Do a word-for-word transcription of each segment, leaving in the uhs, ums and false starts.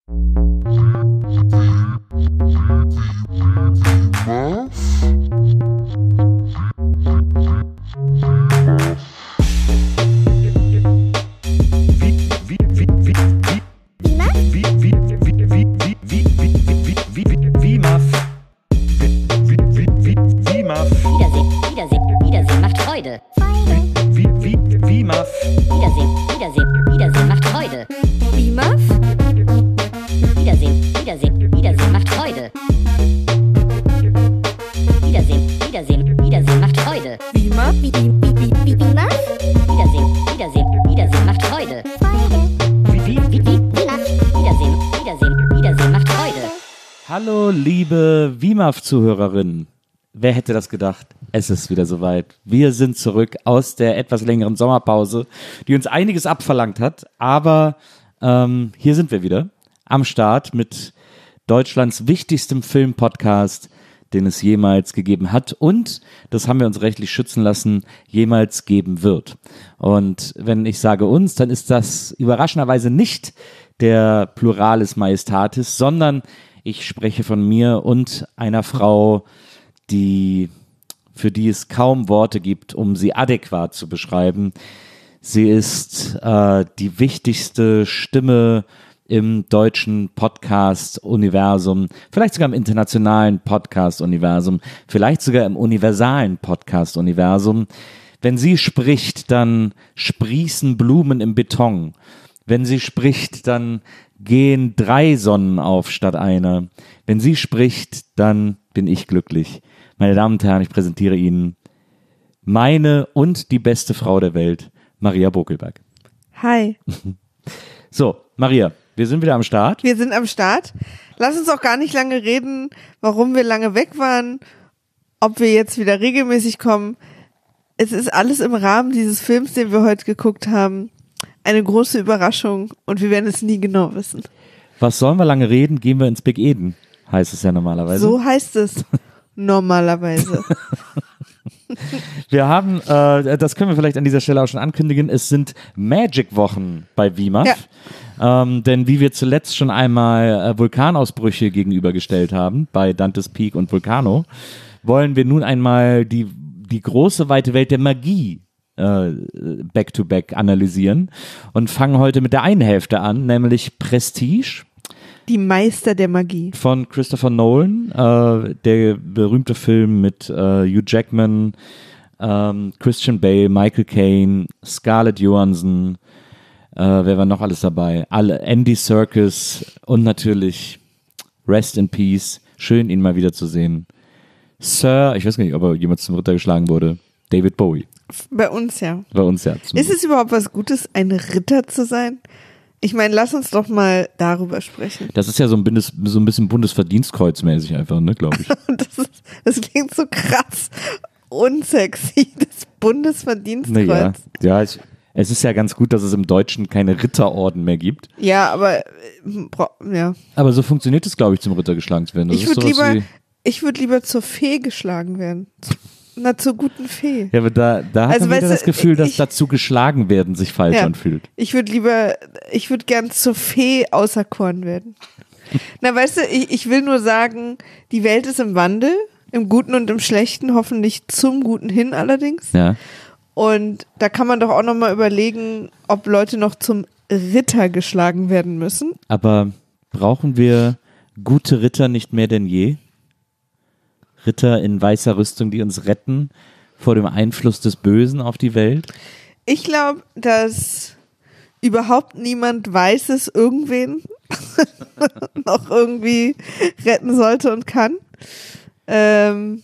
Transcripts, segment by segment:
Hallo liebe W M A F-Zuhörerinnen, wer hätte das gedacht? Es ist wieder soweit. Wir sind zurück aus der etwas längeren Sommerpause, die uns einiges abverlangt hat, aber ähm, hier sind wir wieder am Start mit Deutschlands wichtigstem Filmpodcast, den es jemals gegeben hat und, das haben wir uns rechtlich schützen lassen, jemals geben wird. Und wenn ich sage uns, dann ist das überraschenderweise nicht der Pluralis Majestatis, sondern ich spreche von mir und einer Frau, die, für die es kaum Worte gibt, um sie adäquat zu beschreiben. Sie ist äh, die wichtigste Stimme im deutschen Podcast-Universum, vielleicht sogar im internationalen Podcast-Universum, vielleicht sogar im universalen Podcast-Universum. Wenn sie spricht, dann sprießen Blumen im Beton. Wenn sie spricht, dann gehen drei Sonnen auf statt einer. Wenn sie spricht, dann bin ich glücklich. Meine Damen und Herren, ich präsentiere Ihnen meine und die beste Frau der Welt, Maria Bokelberg. Hi. So, Maria, wir sind wieder am Start. Wir sind am Start. Lass uns auch gar nicht lange reden, warum wir lange weg waren, ob wir jetzt wieder regelmäßig kommen. Es ist alles im Rahmen dieses Films, den wir heute geguckt haben, eine große Überraschung und wir werden es nie genau wissen. Was sollen wir lange reden? Gehen wir ins Big Eden, heißt es ja normalerweise. So heißt es normalerweise. Wir haben, äh, das können wir vielleicht an dieser Stelle auch schon ankündigen, es sind Magic-Wochen bei W M A F. Ja. Ähm, denn wie wir zuletzt schon einmal äh, Vulkanausbrüche gegenübergestellt haben, bei Dante's Peak und Vulcano, wollen wir nun einmal die, die große, weite Welt der Magie Back-to-Back analysieren und fangen heute mit der einen Hälfte an, nämlich Prestige. Die Meister der Magie. Von Christopher Nolan, äh, der berühmte Film mit äh, Hugh Jackman, ähm, Christian Bale, Michael Caine, Scarlett Johansson, äh, wer war noch alles dabei? Alle, Andy Serkis und natürlich Rest in Peace. Schön, ihn mal wiederzusehen. Sir, ich weiß gar nicht, ob er jemals zum Ritter geschlagen wurde, David Bowie. Bei uns ja. Bei uns ja. Ist es überhaupt was Gutes, ein Ritter zu sein? Ich meine, lass uns doch mal darüber sprechen. Das ist ja so ein, Bundes, so ein bisschen Bundesverdienstkreuzmäßig einfach, ne, glaube ich. das, ist, das klingt so krass unsexy, das Bundesverdienstkreuz. Naja, ja, ich, es ist ja ganz gut, dass es im Deutschen keine Ritterorden mehr gibt. Ja, aber ja. Aber so funktioniert es, glaube ich, zum Ritter geschlagen zu werden. Das ich würde lieber, ich würd lieber zur Fee geschlagen werden. Na, zur guten Fee. Ja, aber da, da hat also, man wieder weißt das Gefühl, dass ich, dazu geschlagen werden sich falsch ja, anfühlt. Ich würde lieber, ich würde gern zur Fee auserkoren werden. Na, weißt du, ich, ich will nur sagen, die Welt ist im Wandel, im Guten und im Schlechten, hoffentlich zum Guten hin allerdings. Ja. Und da kann man doch auch nochmal überlegen, ob Leute noch zum Ritter geschlagen werden müssen. Aber brauchen wir gute Ritter nicht mehr denn je? Ritter in weißer Rüstung, die uns retten vor dem Einfluss des Bösen auf die Welt? Ich glaube, dass überhaupt niemand Weißes irgendwen noch irgendwie retten sollte und kann. Ähm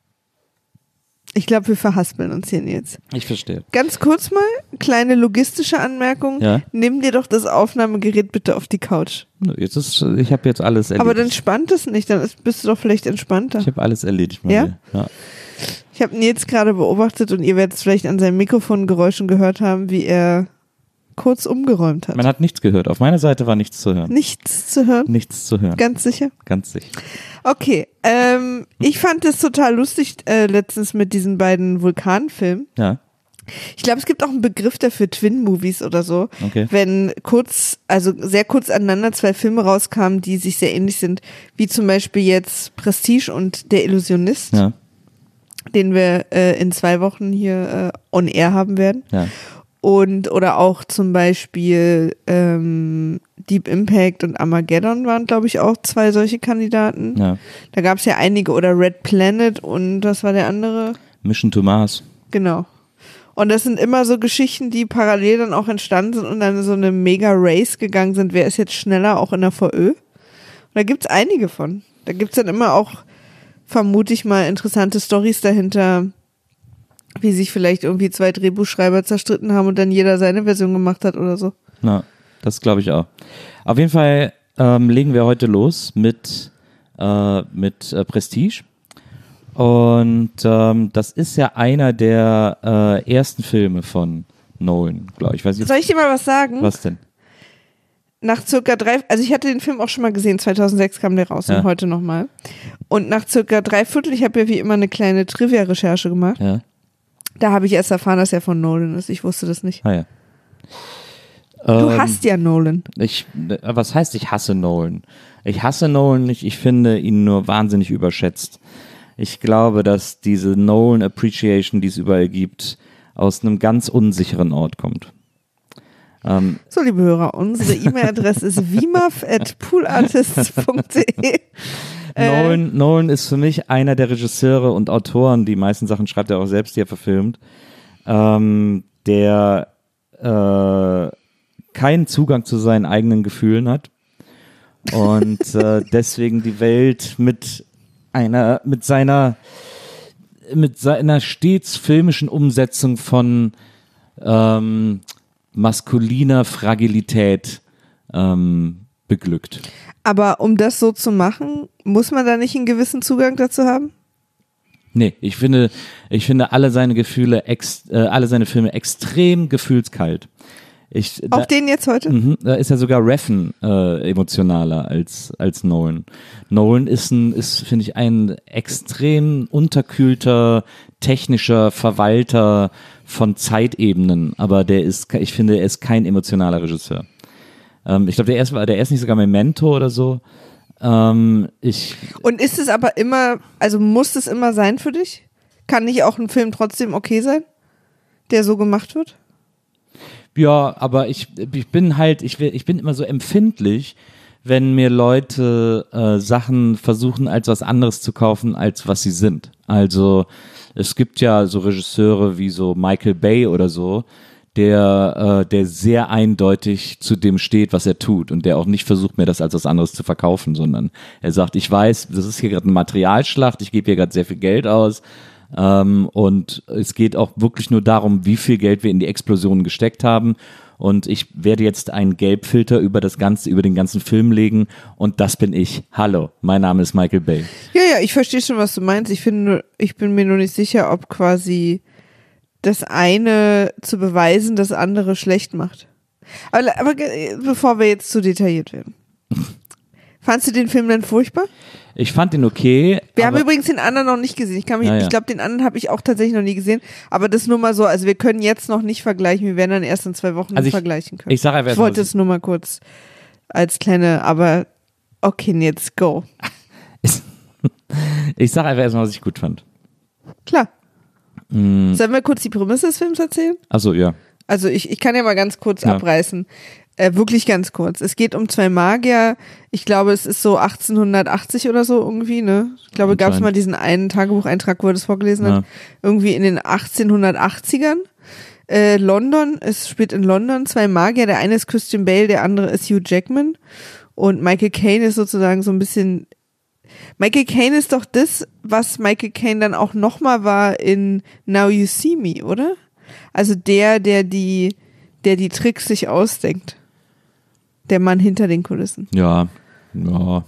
ich glaube, wir verhaspeln uns hier jetzt. Ich verstehe. Ganz kurz mal, kleine logistische Anmerkung. Ja? Nimm dir doch das Aufnahmegerät bitte auf die Couch. Jetzt ist, ich habe jetzt alles erledigt. Aber dann spannt es nicht, dann bist du doch vielleicht entspannter. Ich habe alles erledigt. Maria. Ja? Ja. Ich habe Nils gerade beobachtet und ihr werdet es vielleicht an seinen Mikrofongeräuschen gehört haben, wie er kurz umgeräumt hat. Man hat nichts gehört. Auf meiner Seite war nichts zu hören. Nichts zu hören? Nichts zu hören. Ganz sicher? Ganz sicher. Okay, ähm, ich fand es total lustig äh, letztens mit diesen beiden Vulkanfilmen. Ja. Ich glaube, es gibt auch einen Begriff dafür, Twin-Movies oder so. Okay. Wenn kurz, also sehr kurz aneinander zwei Filme rauskamen, die sich sehr ähnlich sind, wie zum Beispiel jetzt Prestige und Der Illusionist, Ja. den wir äh, in zwei Wochen hier äh, on air haben werden. Ja. Und oder auch zum Beispiel ähm, Deep Impact und Armageddon waren, glaube ich, auch zwei solche Kandidaten. Ja. Da gab es ja einige, oder Red Planet und was war der andere? Mission to Mars. Genau. Und das sind immer so Geschichten, die parallel dann auch entstanden sind und dann so eine Mega-Race gegangen sind. Wer ist jetzt schneller, auch in der V Ö? Und da gibt's einige von. Da gibt's dann immer auch, vermute ich mal, interessante Storys dahinter, wie sich vielleicht irgendwie zwei Drehbuchschreiber zerstritten haben und dann jeder seine Version gemacht hat oder so. Na, das glaube ich auch. Auf jeden Fall ähm, legen wir heute los mit, äh, mit äh, Prestige. Und ähm, das ist ja einer der äh, ersten Filme von Nolan, glaube ich. Weiß jetzt, Soll ich dir mal was sagen? was denn? Nach circa drei, also ich hatte den Film auch schon mal gesehen, zweitausendsechs kam der raus Ja. und heute nochmal. Und nach circa drei Viertel, ich habe ja wie immer eine kleine Trivia-Recherche gemacht, Ja. da habe ich erst erfahren, dass er von Nolan ist. Ich wusste das nicht. Ah ja. Du Ähm, hasst ja Nolan. Ich, was heißt, ich hasse Nolan? Ich hasse Nolan nicht, ich finde ihn nur wahnsinnig überschätzt. Ich glaube, dass diese Nolan Appreciation, die es überall gibt, aus einem ganz unsicheren Ort kommt. Ähm, So, liebe Hörer, unsere E-Mail-Adresse ist wimaf at poolartists punkt de. Nolan, Nolan ist für mich einer der Regisseure und Autoren, die meisten Sachen schreibt er auch selbst, die er verfilmt, ähm, der äh, keinen Zugang zu seinen eigenen Gefühlen hat und äh, deswegen die Welt mit einer, mit seiner, mit seiner stets filmischen Umsetzung von ähm, maskuliner Fragilität ähm, beglückt. Aber um das so zu machen, muss man da nicht einen gewissen Zugang dazu haben? Nee, ich finde, ich finde alle seine Gefühle, ex, äh, alle seine Filme extrem gefühlskalt. Ich, Auch da, den jetzt heute? mhm, da ist ja sogar Refn äh, emotionaler als, als Nolan. Nolan ist ein, ist, finde ich, ein extrem unterkühlter, technischer Verwalter von Zeitebenen, aber der ist, ich finde, er ist kein emotionaler Regisseur. Ähm, ich glaube, der erste war, der erste nicht sogar Memento oder so. Ähm, ich, Und ist es aber immer, also muss es immer sein für dich? Kann nicht auch ein Film trotzdem okay sein, der so gemacht wird? Ja, aber ich, ich bin halt, ich, will- ich bin immer so empfindlich, wenn mir Leute äh, Sachen versuchen, als was anderes zu kaufen, als was sie sind. Also es gibt ja so Regisseure wie so Michael Bay oder so, der, äh, der sehr eindeutig zu dem steht, was er tut und der auch nicht versucht, mir das als was anderes zu verkaufen, sondern er sagt, ich weiß, das ist hier gerade eine Materialschlacht, ich gebe hier gerade sehr viel Geld aus, ähm, und es geht auch wirklich nur darum, wie viel Geld wir in die Explosionen gesteckt haben. Und ich werde jetzt einen Gelbfilter über das ganze, über den ganzen Film legen und das bin ich. Hallo, mein Name ist Michael Bay. Ja, ja, ich verstehe schon, was du meinst. Ich finde, nur- ich bin mir nur nicht sicher, ob quasi das eine zu beweisen, das andere schlecht macht. Aber, aber ge- bevor wir jetzt zu detailliert werden. Fandst du den Film denn furchtbar? Ich fand ihn okay. Wir aber haben übrigens den anderen noch nicht gesehen. Ich, kann mich, Ja, ja. ich glaube, den anderen habe ich auch tatsächlich noch nie gesehen. Aber das nur mal so, also wir können jetzt noch nicht vergleichen. Wir werden dann erst in zwei Wochen Also ich- vergleichen können. ich sag einfach ich erst mal, wollte was es nur mal kurz als kleine, aber okay, jetzt go. ich sag einfach erstmal, was ich gut fand. Klar. Mm, Sollen wir kurz die Prämisse des Films erzählen? achso, ja. Also ich, ich kann ja mal ganz kurz Ja. abreißen. Äh, wirklich ganz kurz. Es geht um zwei Magier. Ich glaube, es ist so achtzehnhundertachtzig oder so irgendwie, ne? Ich glaube, gab es Anscheinend. mal diesen einen Tagebucheintrag, wo er das vorgelesen Ja. hat. Irgendwie in den achtzehnhundertachtzigern. Äh, London, es spielt in London zwei Magier. Der eine ist Christian Bale, der andere ist Hugh Jackman. Und Michael Caine ist sozusagen so ein bisschen... Michael Caine ist doch das, was Michael Caine dann auch nochmal war in Now You See Me, oder? Also der, der die, der die Tricks sich ausdenkt. Der Mann hinter den Kulissen. Ja, ja.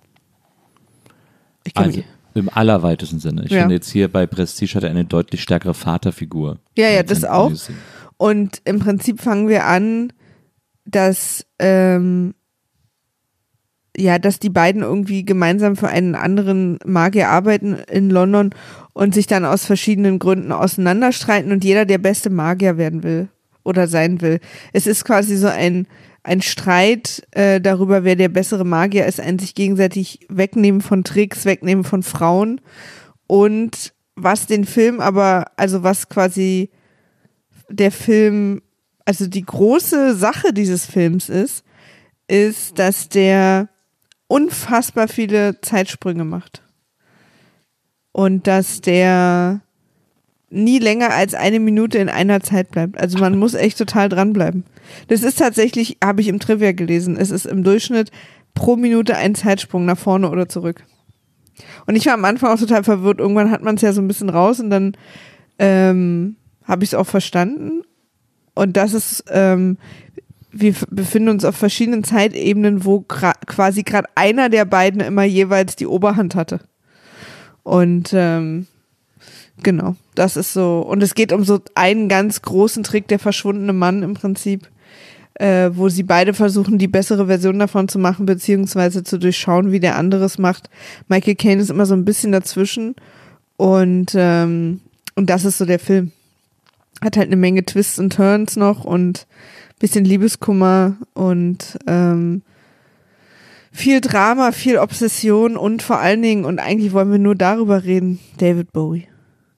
Ich kenn Also mich. im allerweitesten Sinne. Ich Ja. finde jetzt hier bei Prestige hat er eine deutlich stärkere Vaterfigur. Ja, ja, als das in auch. Odyssey. Und im Prinzip fangen wir an, dass ähm, ja, dass die beiden irgendwie gemeinsam für einen anderen Magier arbeiten in London und sich dann aus verschiedenen Gründen auseinanderstreiten und jeder der beste Magier werden will oder sein will. Es ist quasi so ein, ein Streit äh, darüber, wer der bessere Magier ist, ein sich gegenseitig wegnehmen von Tricks, wegnehmen von Frauen und was den Film aber, also was quasi der Film, also die große Sache dieses Films ist, ist, dass der unfassbar viele Zeitsprünge macht. Und dass der nie länger als eine Minute in einer Zeit bleibt. Also man muss echt total dranbleiben. Das ist tatsächlich, habe ich im Trivia gelesen, es ist im Durchschnitt pro Minute ein Zeitsprung nach vorne oder zurück. Und ich war am Anfang auch total verwirrt. Irgendwann hat man es ja so ein bisschen raus und dann ähm, habe ich es auch verstanden. Und das ist, ähm, wir befinden uns auf verschiedenen Zeitebenen, wo gra- quasi gerade einer der beiden immer jeweils die Oberhand hatte. Und ähm, genau, das ist so. Und es geht um so einen ganz großen Trick, der verschwundene Mann im Prinzip, äh, wo sie beide versuchen, die bessere Version davon zu machen, beziehungsweise zu durchschauen, wie der andere es macht. Michael Caine ist immer so ein bisschen dazwischen. Und, ähm, und das ist so der Film. Hat halt eine Menge Twists und Turns noch und bisschen Liebeskummer und ähm, viel Drama, viel Obsession und vor allen Dingen, und eigentlich wollen wir nur darüber reden, David Bowie.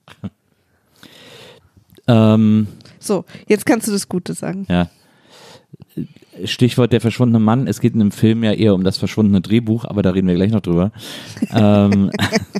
Ähm, so, jetzt kannst du das Gute sagen. Ja. Stichwort der verschwundene Mann. Es geht in dem Film ja eher um das verschwundene Drehbuch, aber da reden wir gleich noch drüber. ähm,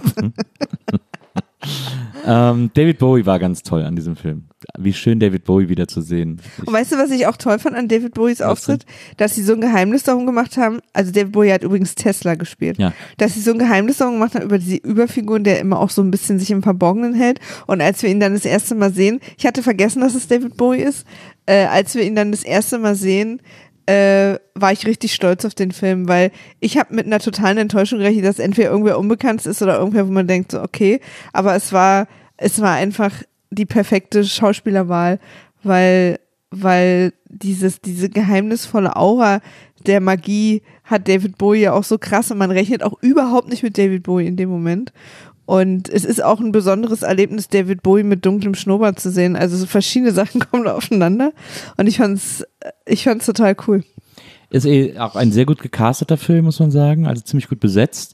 ähm, David Bowie war ganz toll an diesem Film. Wie schön, David Bowie wieder zu sehen. Ich Und weißt du, was ich auch toll fand an David Bowies Auftritt? Dass sie so ein Geheimnis darum gemacht haben, also David Bowie hat übrigens Tesla gespielt, ja. dass sie so ein Geheimnis darum gemacht haben über diese Überfigur, der immer auch so ein bisschen sich im Verborgenen hält. Und als wir ihn dann das erste Mal sehen, ich hatte vergessen, dass es David Bowie ist, äh, als wir ihn dann das erste Mal sehen, äh, war ich richtig stolz auf den Film, weil ich habe mit einer totalen Enttäuschung gerechnet, dass entweder irgendwer unbekannt ist oder irgendwer, wo man denkt, so okay, aber es war, es war einfach die perfekte Schauspielerwahl, weil, weil dieses, diese geheimnisvolle Aura der Magie hat David Bowie ja auch so krass und man rechnet auch überhaupt nicht mit David Bowie in dem Moment. Und es ist auch ein besonderes Erlebnis, David Bowie mit dunklem Schnurrbart zu sehen. Also so verschiedene Sachen kommen da aufeinander und ich fand's, ich fand's total cool. Ist eh auch ein sehr gut gecasteter Film, muss man sagen, also ziemlich gut besetzt.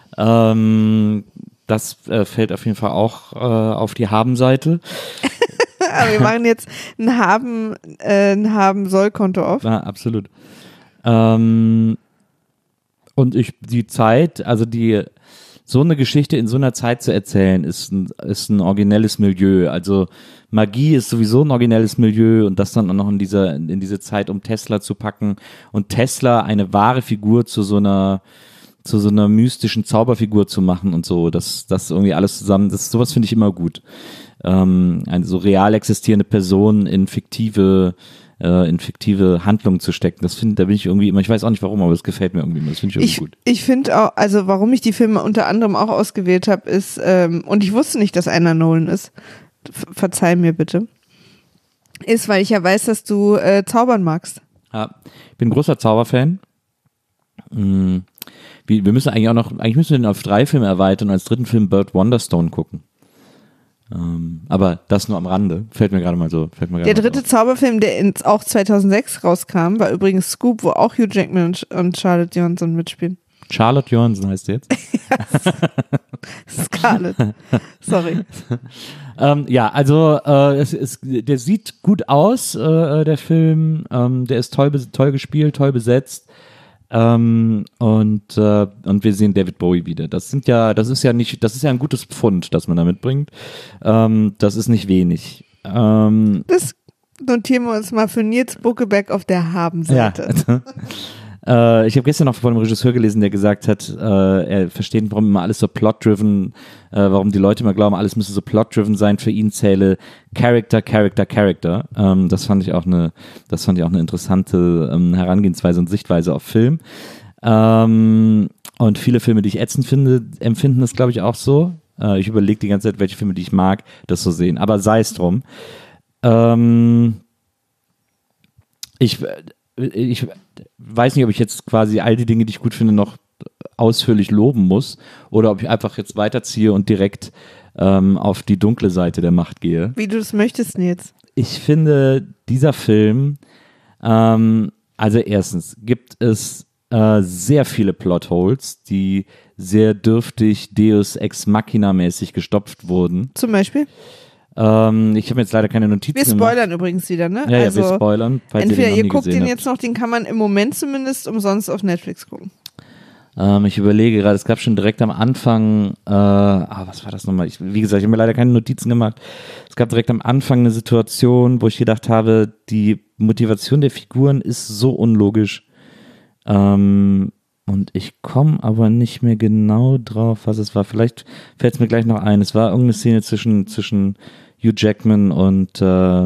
Ähm, das äh, fällt auf jeden Fall auch äh, auf die Haben-Seite. Aber wir machen jetzt ein Haben, äh, ein Haben-Soll-Konto auf. Ja, absolut. Ähm, und ich, die Zeit, also die, so eine Geschichte in so einer Zeit zu erzählen, ist ein, ist ein originelles Milieu. Also Magie ist sowieso ein originelles Milieu und das dann auch noch in dieser, in diese Zeit, um Tesla zu packen und Tesla eine wahre Figur zu so einer, zu so einer mystischen Zauberfigur zu machen und so, das, das irgendwie alles zusammen, das, sowas finde ich immer gut. Ähm, eine so real existierende Person in fiktive, äh, in fiktive Handlungen zu stecken, das finde, da bin ich irgendwie immer, ich weiß auch nicht warum, aber das gefällt mir irgendwie immer, das finde ich irgendwie ich, gut. Ich finde auch, also warum ich die Filme unter anderem auch ausgewählt habe, ist, ähm, und ich wusste nicht, dass einer Nolan ist, Ver- verzeih mir bitte, ist, weil ich ja weiß, dass du äh, zaubern magst. Ja, ich bin ein großer Zauberfan. Mhm. Wir, wir müssen eigentlich auch noch, eigentlich müssen wir den auf drei Filme erweitern und als dritten Film Bird Wonderstone gucken. Ähm, aber das nur am Rande. Fällt mir gerade mal so. Fällt mir gerade Der mal dritte so. Zauberfilm, der ins, auch zweitausendsechs rauskam, war übrigens Scoop, wo auch Hugh Jackman und, und Charlotte Johansson mitspielen. Charlotte Johansson heißt sie jetzt. Scarlett. Sorry. ähm, ja, also äh, es, es, der sieht gut aus, äh, der Film. Ähm, der ist toll, toll gespielt, toll besetzt. Ähm, und äh, und wir sehen David Bowie wieder. Das sind ja, das ist ja nicht, das ist ja ein gutes Pfund, das man da mitbringt. Ähm, das ist nicht wenig. Ähm, Das notieren wir uns mal für Nils Buckeberg auf der Habenseite. Ja. äh, ich habe gestern noch von einem Regisseur gelesen, der gesagt hat, äh, er versteht, warum immer alles so plot-driven, äh, warum die Leute immer glauben, alles müsse so plot-driven sein. Für ihn zähle Character, Character, Character. Ähm, das fand ich auch eine, das fand ich auch eine interessante ähm, Herangehensweise und Sichtweise auf Film. Ähm, und viele Filme, die ich ätzend finde, empfinden das, glaube ich, auch so. Äh, ich überlege die ganze Zeit, welche Filme, die ich mag, das so sehen. Aber sei es drum. Ähm, ich ich weiß nicht, ob ich jetzt quasi all die Dinge, die ich gut finde, noch ausführlich loben muss oder ob ich einfach jetzt weiterziehe und direkt ähm, auf die dunkle Seite der Macht gehe. Wie du das möchtest, Nils. Ich finde, dieser Film, ähm, also erstens gibt es äh, sehr viele Plotholes, die sehr dürftig Deus Ex Machina mäßig gestopft wurden. Zum Beispiel? Ähm, ich habe jetzt leider keine Notizen Wir spoilern gemacht. übrigens wieder, ne? Ja, also, ja, wir spoilern. Falls entweder ihr, den noch ihr nie guckt gesehen den habt. jetzt noch, den kann man im Moment zumindest umsonst auf Netflix gucken. Ähm, ich überlege gerade, es gab schon direkt am Anfang, äh, ah, was war das nochmal? Ich, wie gesagt, ich habe mir leider keine Notizen gemacht. Es gab direkt am Anfang eine Situation, wo ich gedacht habe, die Motivation der Figuren ist so unlogisch. Ähm, und ich komme aber nicht mehr genau drauf, was es war. Vielleicht fällt es mir gleich noch ein. Es war irgendeine Szene zwischen, zwischen Hugh Jackman und, äh,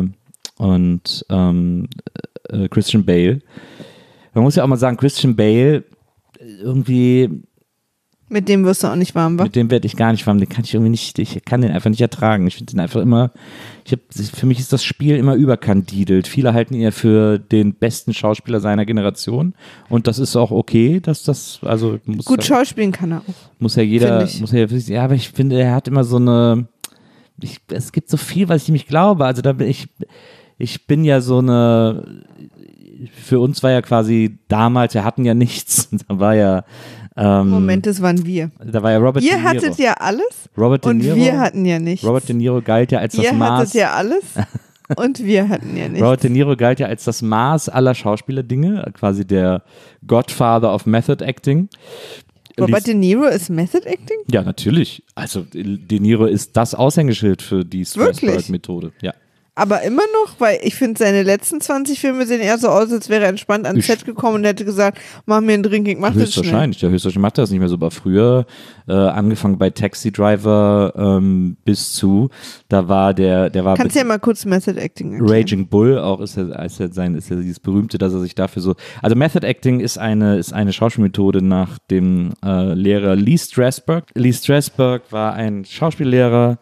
und ähm, äh, Christian Bale. Man muss ja auch mal sagen, Christian Bale irgendwie, Mit dem wirst du auch nicht warm, wa? mit dem werde ich gar nicht warm, den kann ich irgendwie nicht, ich kann den einfach nicht ertragen. Ich finde den einfach immer, ich hab, für mich ist das Spiel immer überkandidelt. Viele halten ihn ja für den besten Schauspieler seiner Generation und das ist auch okay, dass das, also muss Gut ja, schauspielen kann er auch. muss ja jeder, Find ich. muss ja, ja, aber ich finde, er hat immer so eine, ich, es gibt so viel, was ich nicht glaube, also da bin ich, ich bin ja so eine, für uns war ja quasi damals, wir hatten ja nichts, da war ja ähm, Moment, das waren wir. da war ja Robert De Ihr Niro. hattet ja alles Robert De und Niro, wir hatten ja nichts. Robert De Niro galt ja als das Ihr Maß. hattet ja alles und wir hatten ja nichts. Robert De Niro galt ja als das Maß aller Schauspielerdinge, quasi der Godfather of Method Acting. Robert De Niro ist Method Acting? Ja, natürlich. Also De Niro ist das Aushängeschild für die Strasberg-Methode. Ja. Aber immer noch, weil ich finde, seine letzten zwanzig Filme sehen eher so aus, als wäre er entspannt ans Ich- Set gekommen und hätte gesagt, mach mir einen Drink, ich mach das schnell. Höchstwahrscheinlich, ja, höchstwahrscheinlich macht er das nicht mehr so. Aber früher, äh, angefangen bei Taxi Driver ähm, bis zu, da war der, der war Kannst du ja mal kurz Method Acting erklären. Raging Bull, auch ist er, ist er sein, ist er dieses berühmte, dass er sich dafür so, also Method Acting ist eine, ist eine Schauspielmethode nach dem äh, Lehrer Lee Strasberg. Lee Strasberg war ein Schauspiellehrer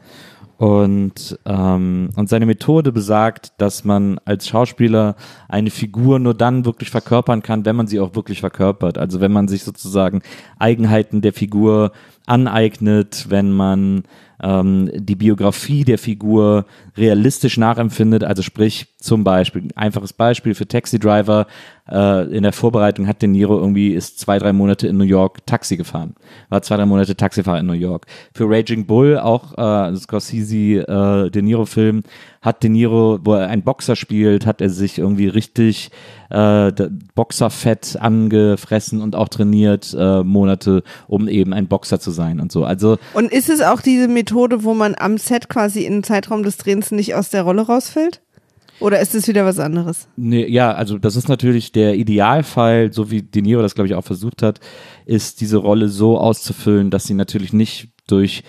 und, ähm, und seine Methode besagt, dass man als Schauspieler eine Figur nur dann wirklich verkörpern kann, wenn man sie auch wirklich verkörpert. Also wenn man sich sozusagen Eigenheiten der Figur aneignet, wenn man ähm, die Biografie der Figur realistisch nachempfindet, also sprich zum Beispiel, einfaches Beispiel für Taxi Driver, äh, in der Vorbereitung hat De Niro irgendwie, ist zwei, drei Monate in New York Taxi gefahren, war zwei, drei Monate Taxifahrer in New York. Für Raging Bull, auch äh, Scorsese äh, De Niro Film, hat De Niro, wo er einen Boxer spielt, hat er sich irgendwie richtig äh, Boxerfett angefressen und auch trainiert äh, Monate, um eben ein Boxer zu sein und so. Also Und ist es auch diese Methode, wo man am Set quasi im Zeitraum des Drehens nicht aus der Rolle rausfällt? Oder ist es wieder was anderes? Nee, ja, also das ist natürlich der Idealfall, so wie De Niro das, glaube ich, auch versucht hat, ist diese Rolle so auszufüllen, dass sie natürlich nicht durch,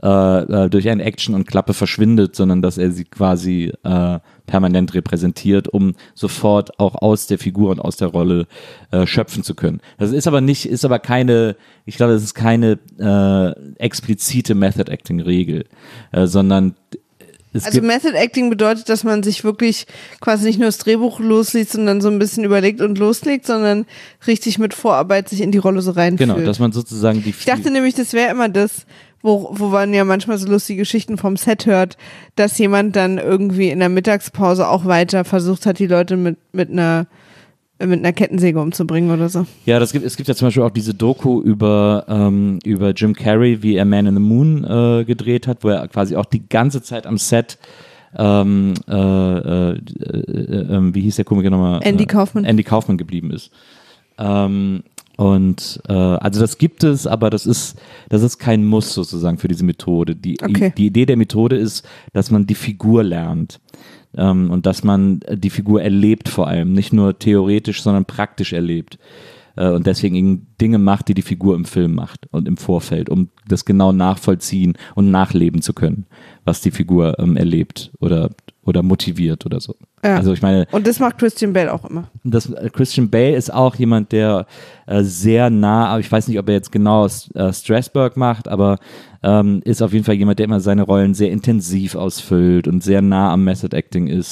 äh, durch eine Action und Klappe verschwindet, sondern dass er sie quasi äh, permanent repräsentiert, um sofort auch aus der Figur und aus der Rolle äh, schöpfen zu können. Das ist aber nicht, ist aber keine, ich glaube, das ist keine äh, explizite Method-Acting-Regel, äh, sondern es Also gibt Method Acting bedeutet, dass man sich wirklich quasi nicht nur das Drehbuch losliest und dann so ein bisschen überlegt und loslegt, sondern richtig mit Vorarbeit sich in die Rolle so reinfühlt. genau, dass man sozusagen die Ich dachte nämlich, das wäre immer das, wo, wo man ja manchmal so lustige Geschichten vom Set hört, dass jemand dann irgendwie in der Mittagspause auch weiter versucht hat, die Leute mit, mit einer mit einer Kettensäge umzubringen oder so. Ja, das gibt, es gibt ja zum Beispiel auch diese Doku über, ähm, über Jim Carrey, wie er Man in the Moon äh, gedreht hat, wo er quasi auch die ganze Zeit am Set ähm, äh, äh, äh, äh, wie hieß der Komiker nochmal? Andy Kaufman. Äh, Andy Kaufman geblieben ist. Ähm, und äh, also das gibt es, aber das ist, das ist kein Muss sozusagen für diese Methode. Die, Okay. die Idee der Methode ist, dass man die Figur lernt. Ähm, und dass man die Figur erlebt vor allem, nicht nur theoretisch, sondern praktisch erlebt. Äh, und deswegen eben Dinge macht, die die Figur im Film macht und im Vorfeld, um das genau nachvollziehen und nachleben zu können, was die Figur ähm, erlebt oder, oder motiviert oder so. Ja. Also ich meine, Und das macht Christian Bale auch immer. das, äh, Christian Bale ist auch jemand, der äh, sehr nah, aber ich weiß nicht, ob er jetzt genau äh, Strasberg macht, aber ähm, ist auf jeden Fall jemand, der immer seine Rollen sehr intensiv ausfüllt und sehr nah am Method Acting ist.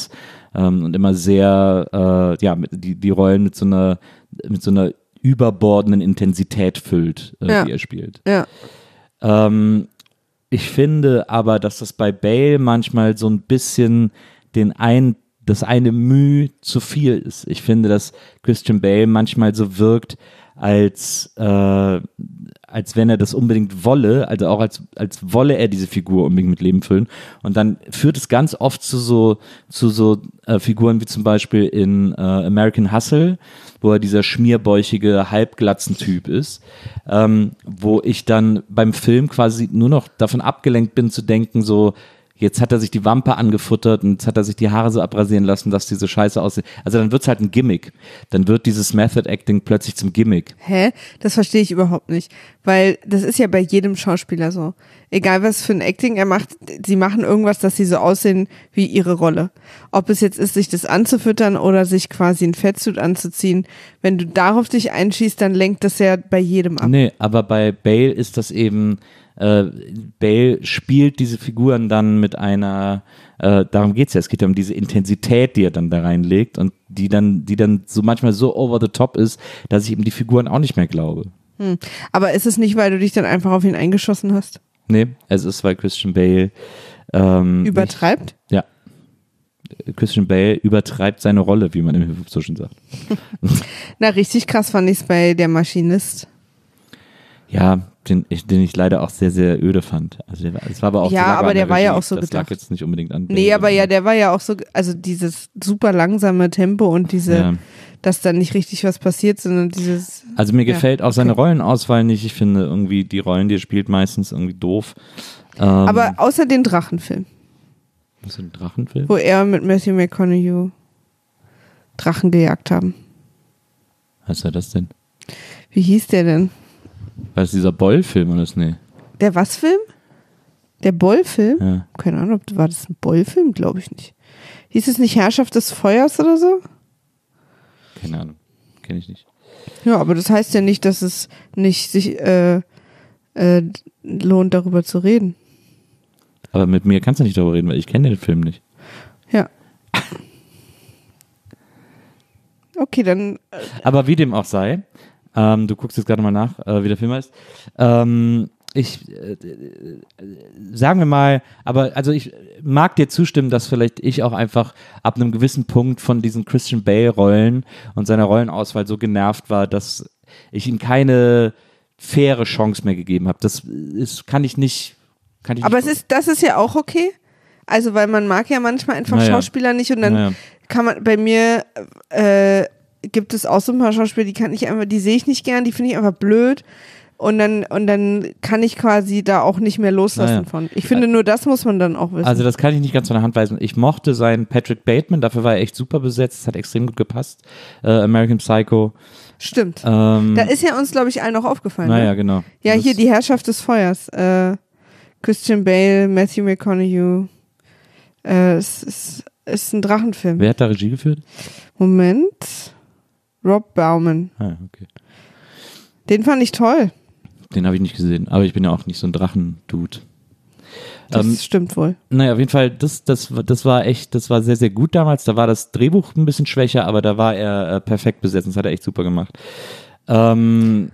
ähm, und immer sehr, äh, ja, mit, die, die Rollen mit so einer, mit so einer überbordenden Intensität füllt, äh, Ja. die er spielt. Ja. Ähm, ich finde aber, dass das bei Bale manchmal so ein bisschen den ein, das eine Mühe zu viel ist. Ich finde, dass Christian Bale manchmal so wirkt, als, äh, als wenn er das unbedingt wolle, also auch als, als wolle er diese Figur unbedingt mit Leben füllen. Und dann führt es ganz oft zu so, zu so äh, Figuren wie zum Beispiel in äh, American Hustle, wo er dieser schmierbäuchige, halbglatzen-Typ ist, ähm, wo ich dann beim Film quasi nur noch davon abgelenkt bin zu denken, so, jetzt hat er sich die Wampe angefuttert und jetzt hat er sich die Haare so abrasieren lassen, dass diese Scheiße aussieht. Also dann wird's halt ein Gimmick. Dann wird dieses Method Acting plötzlich zum Gimmick. Hä? Das verstehe ich überhaupt nicht. Weil das ist ja bei jedem Schauspieler so. Egal was für ein Acting er macht, sie machen irgendwas, dass sie so aussehen wie ihre Rolle. Ob es jetzt ist, sich das anzufüttern oder sich quasi ein Fettsuit anzuziehen. Wenn du darauf dich einschießt, dann lenkt das ja bei jedem ab. Nee, aber bei Bale ist das eben, äh, Bale spielt diese Figuren dann mit einer, äh, darum geht's ja, es geht ja um diese Intensität, die er dann da reinlegt und die dann, die dann so manchmal so over the top ist, dass ich eben die Figuren auch nicht mehr glaube. Hm. Aber ist es nicht, weil du dich dann einfach auf ihn eingeschossen hast? Nee, es ist, weil Christian Bale ähm, Übertreibt? Nicht, ja. Christian Bale übertreibt seine Rolle, wie man im Hip-Hop so schön sagt. Na, richtig krass fand ich es bei Der Maschinist. Ja, den ich, den ich leider auch sehr, sehr öde fand. Also der, es war aber auch Ja, das lag aber an der war ja Regie. auch so das gedacht. lag jetzt nicht unbedingt an Bale. Nee, aber ja, der war ja auch so, also dieses super langsame Tempo und diese, Ja. dass dann nicht richtig was passiert, sondern dieses. Also mir Ja, gefällt auch seine okay. Rollenauswahl nicht. Ich finde irgendwie die Rollen, die er spielt, meistens irgendwie doof. Ähm, Aber außer den Drachenfilm, was ist ein Drachenfilm? wo er mit Matthew McConaughey Drachen gejagt haben. Was war das denn? Wie hieß der denn? War das dieser Boll-Film oder das? Nee. Der was Film? Der Boll-Film? Ja. Keine Ahnung, ob war das ein Boll-Film? Glaube ich nicht. Hieß es nicht Herrschaft des Feuers oder so? Keine Ahnung. Kenne ich nicht. Ja, aber das heißt ja nicht, dass es nicht sich äh, äh, lohnt, darüber zu reden. Aber mit mir kannst du nicht darüber reden, weil ich kenne den Film nicht. Ja. Okay, dann. Aber wie dem auch sei, ähm, du guckst jetzt gerade mal nach, äh, wie der Film heißt. Ähm, ich, äh, äh, sagen wir mal, aber also ich mag dir zustimmen, dass vielleicht ich auch einfach ab einem gewissen Punkt von diesen Christian Bale-Rollen und seiner Rollenauswahl so genervt war, dass ich ihm keine faire Chance mehr gegeben habe. Das ist, kann ich nicht. Kann ich Aber nicht es ist, das ist ja auch okay. Also, weil man mag ja manchmal einfach Naja. Schauspieler nicht und dann Naja. kann man, bei mir äh, gibt es auch so ein paar Schauspieler, die kann ich einfach, die sehe ich nicht gern, die finde ich einfach blöd und dann, und dann kann ich quasi da auch nicht mehr loslassen Naja. von. Ich finde, nur das muss man dann auch wissen. Also das kann ich nicht ganz von der Hand weisen. Ich mochte seinen Patrick Bateman, dafür war er echt super besetzt, das hat extrem gut gepasst. Äh, American Psycho. Stimmt. Ähm, Da ist ja uns, glaube ich, allen auch aufgefallen. naja, Ne? genau. Ja, Das- hier die Herrschaft des Feuers. Äh, Christian Bale, Matthew McConaughey. Äh, es ist, ist ein Drachenfilm. Wer hat da Regie geführt? Moment. Rob Bauman. Ah, okay. Den fand ich toll. Den habe ich nicht gesehen, aber ich bin ja auch nicht so ein Drachen-Dude. Das Ähm, stimmt wohl. Naja, auf jeden Fall, das, das, das war echt, das war sehr, sehr gut damals. Da war das Drehbuch ein bisschen schwächer, aber da war er äh, perfekt besetzt. Das hat er echt super gemacht. Ähm,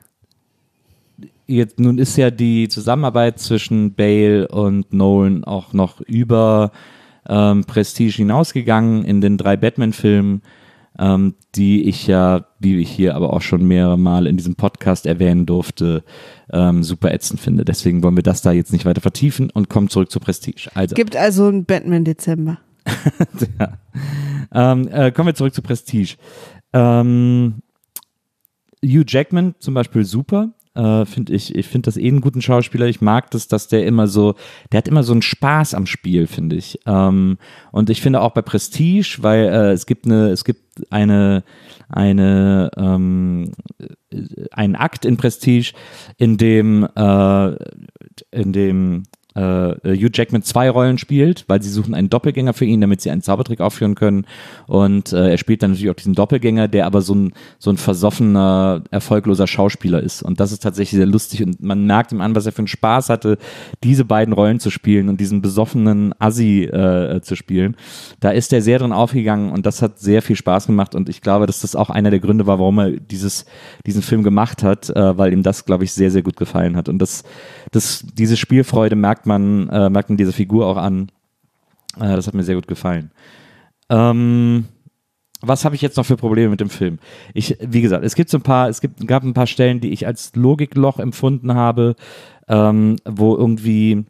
jetzt, nun ist ja die Zusammenarbeit zwischen Bale und Nolan auch noch über ähm, Prestige hinausgegangen in den drei Batman-Filmen, ähm, die ich ja, wie ich hier aber auch schon mehrere Mal in diesem Podcast erwähnen durfte, ähm, super ätzend finde. Deswegen wollen wir das da jetzt nicht weiter vertiefen und kommen zurück zu Prestige. Also, Gibt also einen Batman-Dezember. ja. ähm, äh, kommen wir zurück zu Prestige. Ähm, Hugh Jackman zum Beispiel super. Äh, finde ich, ich finde das eh einen guten Schauspieler. Ich mag das, dass der immer so, der hat immer so einen Spaß am Spiel, finde ich. Ähm, und ich finde auch bei Prestige, weil äh, es gibt eine, es gibt eine, eine, ähm, einen Akt in Prestige, in dem, äh, in dem äh, Hugh Jackman zwei Rollen spielt, weil sie suchen einen Doppelgänger für ihn, damit sie einen Zaubertrick aufführen können. Und äh, er spielt dann natürlich auch diesen Doppelgänger, der aber so ein, so ein versoffener, erfolgloser Schauspieler ist. Und das ist tatsächlich sehr lustig und man merkt ihm an, was er für einen Spaß hatte, diese beiden Rollen zu spielen und diesen besoffenen Assi äh, zu spielen. Da ist er sehr drin aufgegangen und das hat sehr viel Spaß gemacht und ich glaube, dass das auch einer der Gründe war, warum er dieses, diesen Film gemacht hat, äh, weil ihm das, glaube ich, sehr, sehr gut gefallen hat. Und das, das, diese Spielfreude merkt man, äh, merkt man dieser Figur auch an. Äh, das hat mir sehr gut gefallen. Ähm, was habe ich jetzt noch für Probleme mit dem Film? Ich, wie gesagt, es gibt so ein paar, es gibt, gab ein paar Stellen, die ich als Logikloch empfunden habe, ähm, wo irgendwie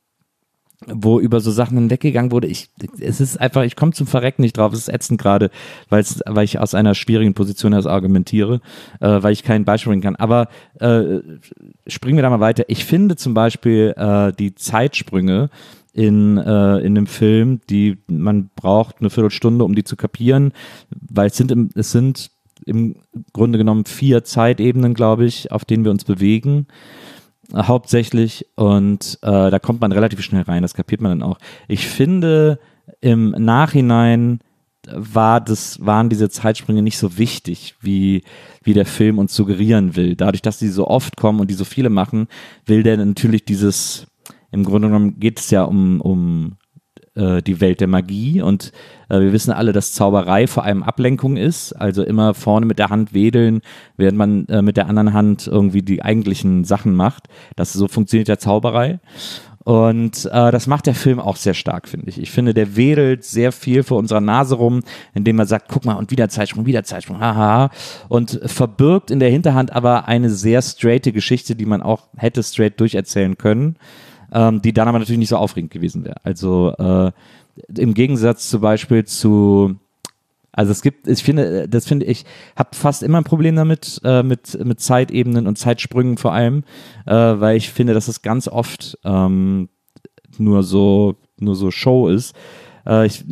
wo über so Sachen hinweggegangen wurde. Ich, es ist einfach, ich komme zum Verrecken nicht drauf. Es ist ätzend gerade, weil es, weil ich aus einer schwierigen Position heraus argumentiere, äh, weil ich kein Beispiel bringen kann. Aber äh, springen wir da mal weiter. Ich finde zum Beispiel äh, die Zeitsprünge in äh, in dem Film, die man braucht eine Viertelstunde, um die zu kapieren, weil es sind im, es sind im Grunde genommen vier Zeitebenen, glaube ich, auf denen wir uns bewegen. Hauptsächlich und äh, da kommt man relativ schnell rein, das kapiert man dann auch. Ich finde, im Nachhinein war das, waren diese Zeitsprünge nicht so wichtig, wie, wie der Film uns suggerieren will. Dadurch, dass die so oft kommen und die so viele machen, will der natürlich dieses, im Grunde genommen geht es ja um, um äh, die Welt der Magie und äh, wir wissen alle, dass Zauberei vor allem Ablenkung ist, also immer vorne mit der Hand wedeln, während man äh, mit der anderen Hand irgendwie die eigentlichen Sachen macht. Das so funktioniert ja Zauberei. Und äh, das macht der Film auch sehr stark, finde ich. Ich finde, der wedelt sehr viel vor unserer Nase rum, indem er sagt, guck mal, und wieder Zeitsprung, wieder Zeitsprung, haha. Und verbirgt in der Hinterhand aber eine sehr straighte Geschichte, die man auch hätte straight durcherzählen können, ähm, die dann aber natürlich nicht so aufregend gewesen wäre. Also äh, im Gegensatz zum Beispiel zu, also es gibt, ich finde, das finde ich, habe fast immer ein Problem damit, äh, mit, mit Zeitebenen und Zeitsprüngen vor allem, äh, weil ich finde, dass es ganz oft ähm, nur so, nur so Show ist. Äh, ich,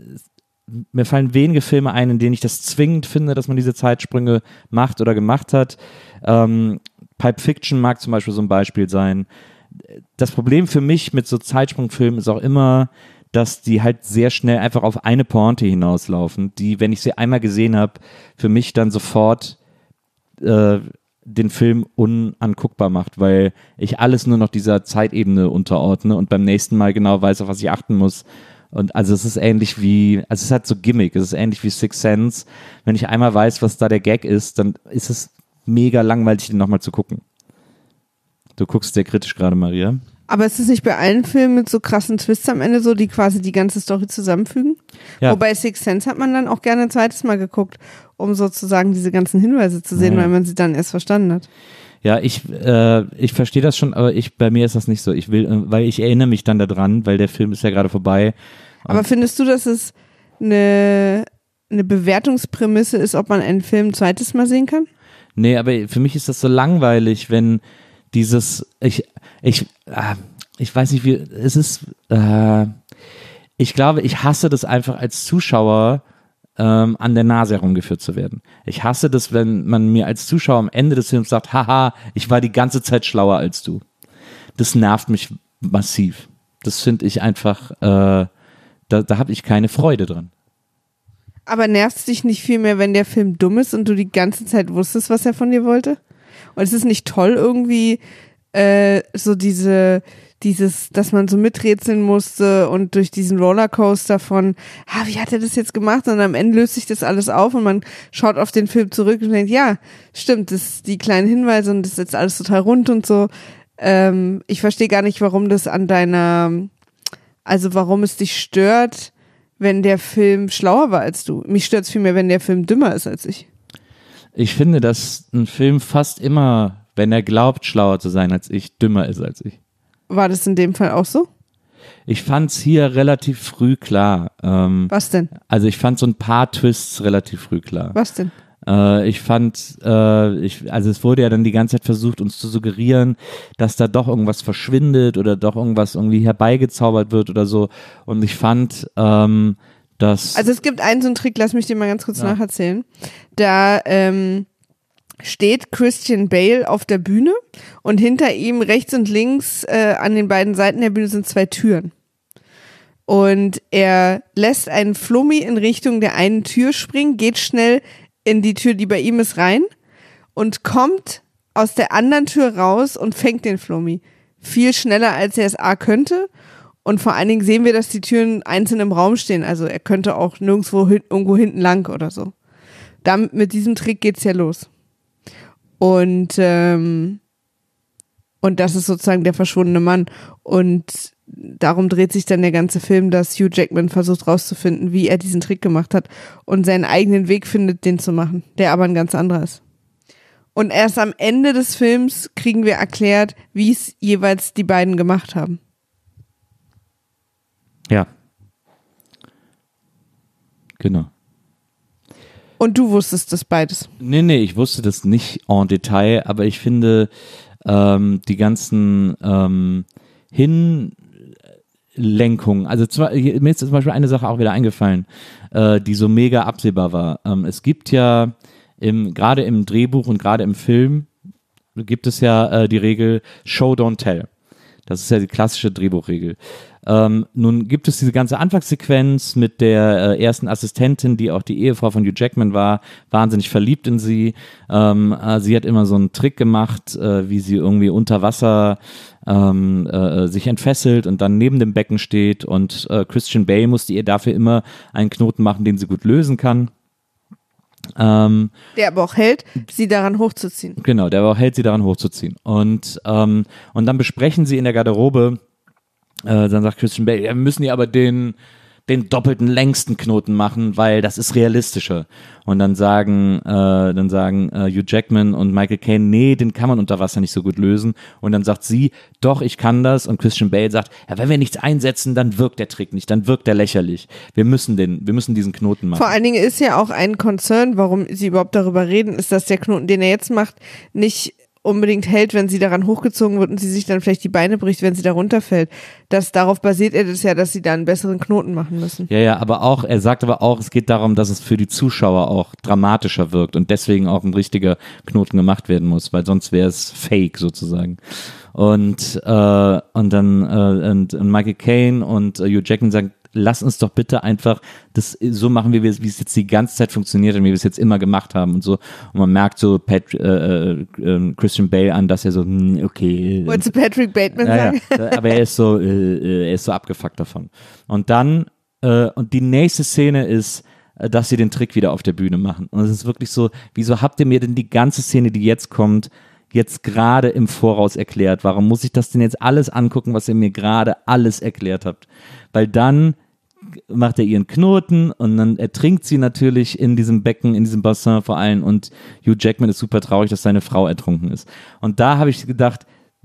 mir fallen wenige Filme ein, in denen ich das zwingend finde, dass man diese Zeitsprünge macht oder gemacht hat. Ähm, Pulp Fiction mag zum Beispiel so ein Beispiel sein. Das Problem für mich mit so Zeitsprungfilmen ist auch immer, dass die halt sehr schnell einfach auf eine Pointe hinauslaufen, die, wenn ich sie einmal gesehen habe, für mich dann sofort äh, den Film unanguckbar macht, weil ich alles nur noch dieser Zeitebene unterordne und beim nächsten Mal genau weiß, auf was ich achten muss. Und also es ist ähnlich wie, also es hat so Gimmick, es ist ähnlich wie Sixth Sense. Wenn ich einmal weiß, was da der Gag ist, dann ist es mega langweilig, den nochmal zu gucken. Du guckst sehr kritisch gerade, Maria. Aber ist es nicht bei allen Filmen mit so krassen Twists am Ende so, die quasi die ganze Story zusammenfügen? Ja. Wobei Sixth Sense hat man dann auch gerne ein zweites Mal geguckt, um sozusagen diese ganzen Hinweise zu sehen, ja, weil man sie dann erst verstanden hat. Ja, ich, äh, ich verstehe das schon, aber ich, bei mir ist das nicht so. Ich will, weil ich erinnere mich dann daran, weil der Film ist ja gerade vorbei. Aber findest du, dass es eine, eine Bewertungsprämisse ist, ob man einen Film ein zweites Mal sehen kann? Nee, aber für mich ist das so langweilig, wenn dieses, ich, ich, äh, ich weiß nicht wie, es ist, äh, ich glaube, ich hasse das einfach als Zuschauer, ähm, an der Nase herumgeführt zu werden. Ich hasse das, wenn man mir als Zuschauer am Ende des Films sagt, haha, ich war die ganze Zeit schlauer als du. Das nervt mich massiv. Das finde ich einfach, äh, da, da habe ich keine Freude dran. Aber nervt es dich nicht viel mehr, wenn der Film dumm ist und du die ganze Zeit wusstest, was er von dir wollte? Und es ist nicht toll irgendwie, äh, so diese, dieses, dass man so miträtseln musste und durch diesen Rollercoaster von, ah, wie hat er das jetzt gemacht? Und am Ende löst sich das alles auf und man schaut auf den Film zurück und denkt, ja, stimmt, das die kleinen Hinweise und das ist jetzt alles total rund und so. Ähm, ich verstehe gar nicht, warum das an deiner, also warum es dich stört, wenn der Film schlauer war als du. Mich stört es vielmehr, wenn der Film dümmer ist als ich. Ich finde, dass ein Film fast immer, wenn er glaubt, schlauer zu sein als ich, dümmer ist als ich. War das in dem Fall auch so? Ich fand es hier relativ früh klar. Ähm, Was denn? Also ich fand so ein paar Twists relativ früh klar. Was denn? Äh, ich fand, äh, ich, also es wurde ja dann die ganze Zeit versucht, uns zu suggerieren, dass da doch irgendwas verschwindet oder doch irgendwas irgendwie herbeigezaubert wird oder so. Und ich fand, ähm, dass... Also es gibt einen so einen Trick, lass mich dir mal ganz kurz ja. nacherzählen. Da, ähm, steht Christian Bale auf der Bühne und hinter ihm rechts und links äh, an den beiden Seiten der Bühne sind zwei Türen. Und er lässt einen Flummi in Richtung der einen Tür springen, geht schnell in die Tür, die bei ihm ist, rein und kommt aus der anderen Tür raus und fängt den Flummi. Viel schneller, als er es A könnte. Und vor allen Dingen sehen wir, dass die Türen einzeln im Raum stehen. Also er könnte auch nirgendwo hin, irgendwo hinten lang oder so. Damit, mit diesem Trick geht's ja los. Und, ähm, und das ist sozusagen der verschwundene Mann. Und darum dreht sich dann der ganze Film, dass Hugh Jackman versucht rauszufinden, wie er diesen Trick gemacht hat und seinen eigenen Weg findet, den zu machen, der aber ein ganz anderer ist. Und erst am Ende des Films kriegen wir erklärt, wie es jeweils die beiden gemacht haben. Ja. Genau. Und du wusstest das beides? Nee, nee, ich wusste das nicht en Detail, aber ich finde ähm, die ganzen ähm, Hinlenkungen, also zwar, mir ist zum Beispiel eine Sache auch wieder eingefallen, äh, die so mega absehbar war. Ähm, es gibt ja im, gerade im Drehbuch und gerade im Film gibt es ja äh, die Regel Show, don't tell. Das ist ja die klassische Drehbuchregel. Ähm, nun gibt es diese ganze Anfangssequenz mit der äh, ersten Assistentin, die auch die Ehefrau von Hugh Jackman war, wahnsinnig verliebt in sie. Ähm, äh, sie hat immer so einen Trick gemacht, äh, wie sie irgendwie unter Wasser ähm, äh, sich entfesselt und dann neben dem Becken steht und äh, Christian Bale musste ihr dafür immer einen Knoten machen, den sie gut lösen kann. Ähm, der aber auch hält, sie daran hochzuziehen. Genau, der aber auch hält, sie daran hochzuziehen. Und, ähm, und dann besprechen sie in der Garderobe, äh, dann sagt Christian Bale, ja, wir müssen ja aber den, den doppelten längsten Knoten machen, weil das ist realistischer. Und dann sagen, äh, dann sagen äh, Hugh Jackman und Michael Caine, nee, den kann man unter Wasser nicht so gut lösen. Und dann sagt sie, doch, ich kann das. Und Christian Bale sagt, ja, wenn wir nichts einsetzen, dann wirkt der Trick nicht, dann wirkt der lächerlich. Wir müssen den, wir müssen diesen Knoten machen. Vor allen Dingen ist ja auch ein Concern, warum sie überhaupt darüber reden, ist, dass der Knoten, den er jetzt macht, nicht unbedingt hält, wenn sie daran hochgezogen wird und sie sich dann vielleicht die Beine bricht, wenn sie da runterfällt. Das, darauf basiert er das ja, dass sie da einen besseren Knoten machen müssen. Ja, ja, aber auch, er sagt aber auch, es geht darum, dass es für die Zuschauer auch dramatischer wirkt und deswegen auch ein richtiger Knoten gemacht werden muss, weil sonst wäre es fake sozusagen. Und, äh, und dann äh, und, und Michael Caine und äh, Hugh Jackman sagen, lass uns doch bitte einfach das so machen, wie wir wie es jetzt die ganze Zeit funktioniert und wie wir es jetzt immer gemacht haben und so. Und man merkt so Pat, äh, äh, Christian Bale an, dass er so, hm, okay. Wolltest du Patrick Bateman ja, sagen? Ja, aber er ist so, äh, er ist so abgefuckt davon. Und dann, äh, und die nächste Szene ist, dass sie den Trick wieder auf der Bühne machen. Und es ist wirklich so, wieso habt ihr mir denn die ganze Szene, die jetzt kommt, jetzt gerade im Voraus erklärt? Warum muss ich das denn jetzt alles angucken, was ihr mir gerade alles erklärt habt? Weil dann macht er ihren Knoten und dann ertrinkt sie natürlich in diesem Becken, in diesem Bassin vor allem und Hugh Jackman ist super traurig, dass seine Frau ertrunken ist. Und da habe ich gedacht,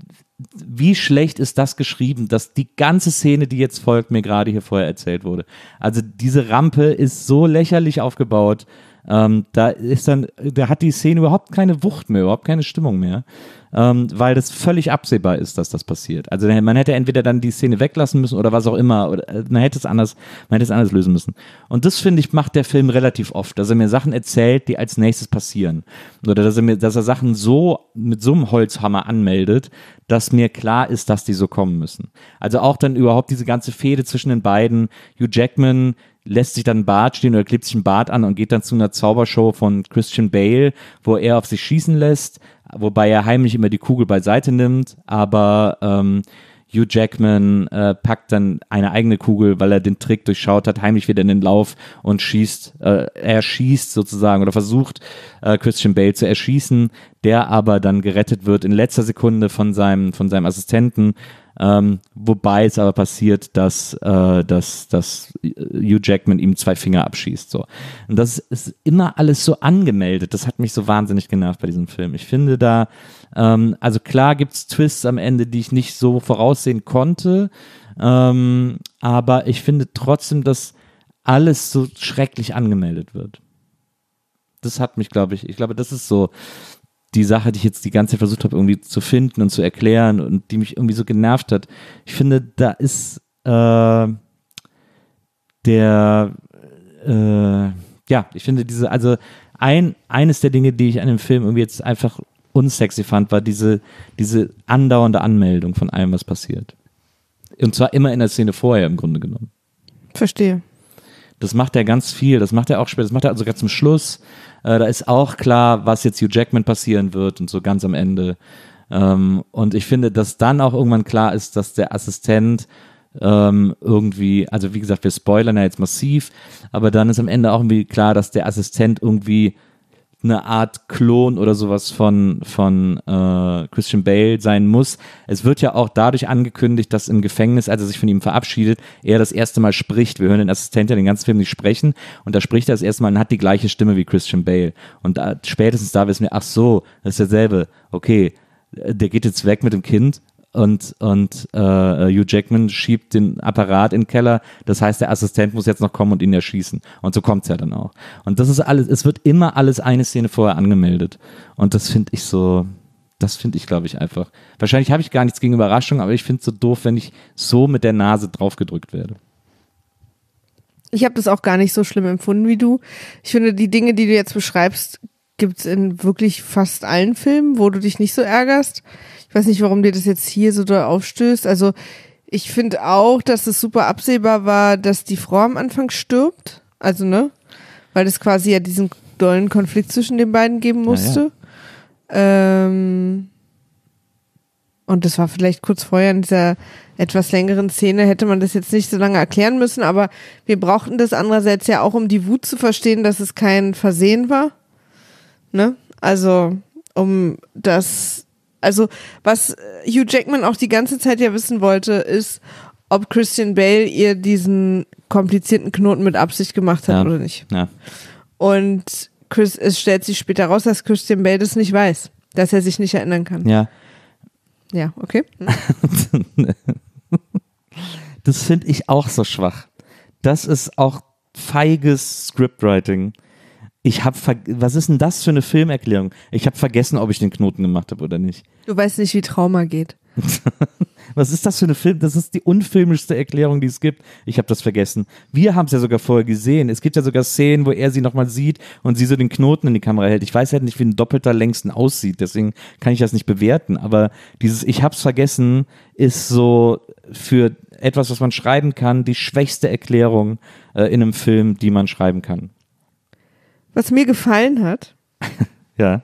wie schlecht ist das geschrieben, dass die ganze Szene, die jetzt folgt, mir gerade hier vorher erzählt wurde. Also diese Rampe ist so lächerlich aufgebaut, ähm, da ist dann, da hat die Szene überhaupt keine Wucht mehr, überhaupt keine Stimmung mehr, ähm, weil das völlig absehbar ist, dass das passiert. Also man hätte entweder dann die Szene weglassen müssen oder was auch immer, oder man hätte es anders, man hätte es anders lösen müssen. Und das, finde ich, macht der Film relativ oft, dass er mir Sachen erzählt, die als nächstes passieren. Oder dass er mir, dass er Sachen so mit so einem Holzhammer anmeldet, dass mir klar ist, dass die so kommen müssen. Also auch dann überhaupt diese ganze Fehde zwischen den beiden. Hugh Jackman lässt sich dann einen Bart stehen oder klebt sich einen Bart an und geht dann zu einer Zaubershow von Christian Bale, wo er auf sich schießen lässt, wobei er heimlich immer die Kugel beiseite nimmt, aber ähm, Hugh Jackman äh, packt dann eine eigene Kugel, weil er den Trick durchschaut hat, heimlich wieder in den Lauf und schießt, äh, er schießt sozusagen oder versucht äh, Christian Bale zu erschießen, der aber dann gerettet wird in letzter Sekunde von seinem, von seinem Assistenten. Ähm, wobei es aber passiert, dass, äh, dass, dass Hugh Jackman ihm zwei Finger abschießt. So. Und das ist immer alles so angemeldet. Das hat mich so wahnsinnig genervt bei diesem Film. Ich finde da, ähm, also klar gibt's Twists am Ende, die ich nicht so voraussehen konnte, ähm, aber ich finde trotzdem, dass alles so schrecklich angemeldet wird. Das hat mich, glaube ich, ich glaube, das ist so die Sache, die ich jetzt die ganze Zeit versucht habe, irgendwie zu finden und zu erklären und die mich irgendwie so genervt hat. Ich finde, da ist äh, der, äh, ja, ich finde diese, also ein, eines der Dinge, die ich an dem Film irgendwie jetzt einfach unsexy fand, war diese, diese andauernde Anmeldung von allem, was passiert. Und zwar immer in der Szene vorher im Grunde genommen. Verstehe. Das macht er ganz viel, das macht er auch später, das macht er sogar zum Schluss. Äh, da ist auch klar, was jetzt Hugh Jackman passieren wird und so ganz am Ende. Ähm, und ich finde, dass dann auch irgendwann klar ist, dass der Assistent ähm, irgendwie, also wie gesagt, wir spoilern ja jetzt massiv, aber dann ist am Ende auch irgendwie klar, dass der Assistent irgendwie eine Art Klon oder sowas von, von äh, Christian Bale sein muss. Es wird ja auch dadurch angekündigt, dass im Gefängnis, als er sich von ihm verabschiedet, er das erste Mal spricht. Wir hören den Assistenten ja den ganzen Film nicht sprechen und da spricht er das erste Mal und hat die gleiche Stimme wie Christian Bale. Und da, spätestens da wissen wir, ach so, das ist derselbe. Okay, der geht jetzt weg mit dem Kind und, und äh, Hugh Jackman schiebt den Apparat in den Keller. Das heißt, der Assistent muss jetzt noch kommen und ihn erschießen. Und so kommt es ja dann auch. Und das ist alles, es wird immer alles eine Szene vorher angemeldet. Und das finde ich so, das finde ich, glaube ich, einfach. Wahrscheinlich habe ich gar nichts gegen Überraschung, aber ich finde es so doof, wenn ich so mit der Nase draufgedrückt werde. Ich habe das auch gar nicht so schlimm empfunden wie du. Ich finde, die Dinge, die du jetzt beschreibst, gibt es in wirklich fast allen Filmen, wo du dich nicht so ärgerst. Ich weiß nicht, warum dir das jetzt hier so doll aufstößt. Also ich finde auch, dass es super absehbar war, dass die Frau am Anfang stirbt. Also, ne? Weil es quasi ja diesen dollen Konflikt zwischen den beiden geben musste. Ja, ja. Ähm, und das war vielleicht kurz vorher in dieser etwas längeren Szene, hätte man das jetzt nicht so lange erklären müssen, aber wir brauchten das andererseits ja auch, um die Wut zu verstehen, dass es kein Versehen war. Ne? Also, um das, also, was Hugh Jackman auch die ganze Zeit ja wissen wollte, ist, ob Christian Bale ihr diesen komplizierten Knoten mit Absicht gemacht hat ja. oder nicht. Ja. Und Chris, es stellt sich später raus, dass Christian Bale das nicht weiß, dass er sich nicht erinnern kann. Ja. Ja, okay. Das finde ich auch so schwach. Das ist auch feiges Scriptwriting. Ich habe, was ist denn das für eine Filmerklärung? Ich habe vergessen, ob ich den Knoten gemacht habe oder nicht. Du weißt nicht, wie Trauma geht. Was ist das für eine Film? Das ist die unfilmischste Erklärung, die es gibt. Ich habe das vergessen. Wir haben es ja sogar vorher gesehen. Es gibt ja sogar Szenen, wo er sie nochmal sieht und sie so den Knoten in die Kamera hält. Ich weiß halt nicht, wie ein doppelter längsten aussieht. Deswegen kann ich das nicht bewerten. Aber dieses Ich hab's vergessen ist so für etwas, was man schreiben kann, die schwächste Erklärung äh, in einem Film, die man schreiben kann. Was mir gefallen hat, ja.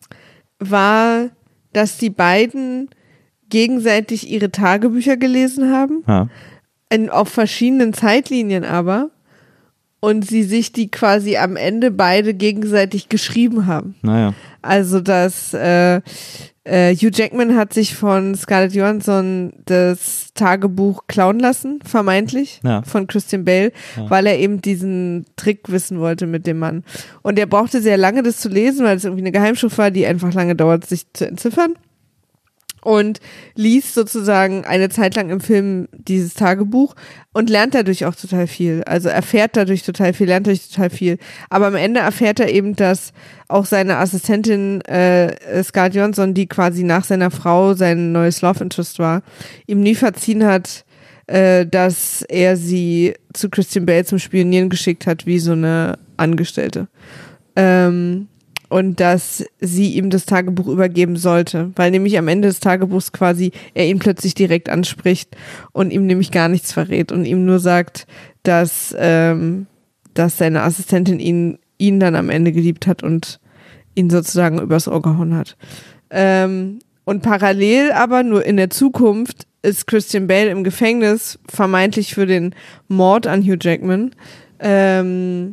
war, dass die beiden gegenseitig ihre Tagebücher gelesen haben, ja. in, auf verschiedenen Zeitlinien aber, und sie sich die quasi am Ende beide gegenseitig geschrieben haben. Naja. Also dass äh, äh, Hugh Jackman hat sich von Scarlett Johansson das Tagebuch klauen lassen, vermeintlich, ja. von Christian Bale, ja. weil er eben diesen Trick wissen wollte mit dem Mann. Und er brauchte sehr lange, das zu lesen, weil es irgendwie eine Geheimschrift war, die einfach lange dauert, sich zu entziffern. Und liest sozusagen eine Zeit lang im Film dieses Tagebuch und lernt dadurch auch total viel. Also erfährt dadurch total viel, lernt dadurch total viel. Aber am Ende erfährt er eben, dass auch seine Assistentin äh, Scarlett Johansson, die quasi nach seiner Frau sein neues Love Interest war, ihm nie verziehen hat, äh, dass er sie zu Christian Bale zum Spionieren geschickt hat, wie so eine Angestellte. Ähm... Und dass sie ihm das Tagebuch übergeben sollte, weil nämlich am Ende des Tagebuchs quasi er ihn plötzlich direkt anspricht und ihm nämlich gar nichts verrät und ihm nur sagt, dass, ähm, dass seine Assistentin ihn, ihn dann am Ende geliebt hat und ihn sozusagen übers Ohr gehauen hat. Ähm, und parallel aber nur in der Zukunft ist Christian Bale im Gefängnis, vermeintlich für den Mord an Hugh Jackman, ähm,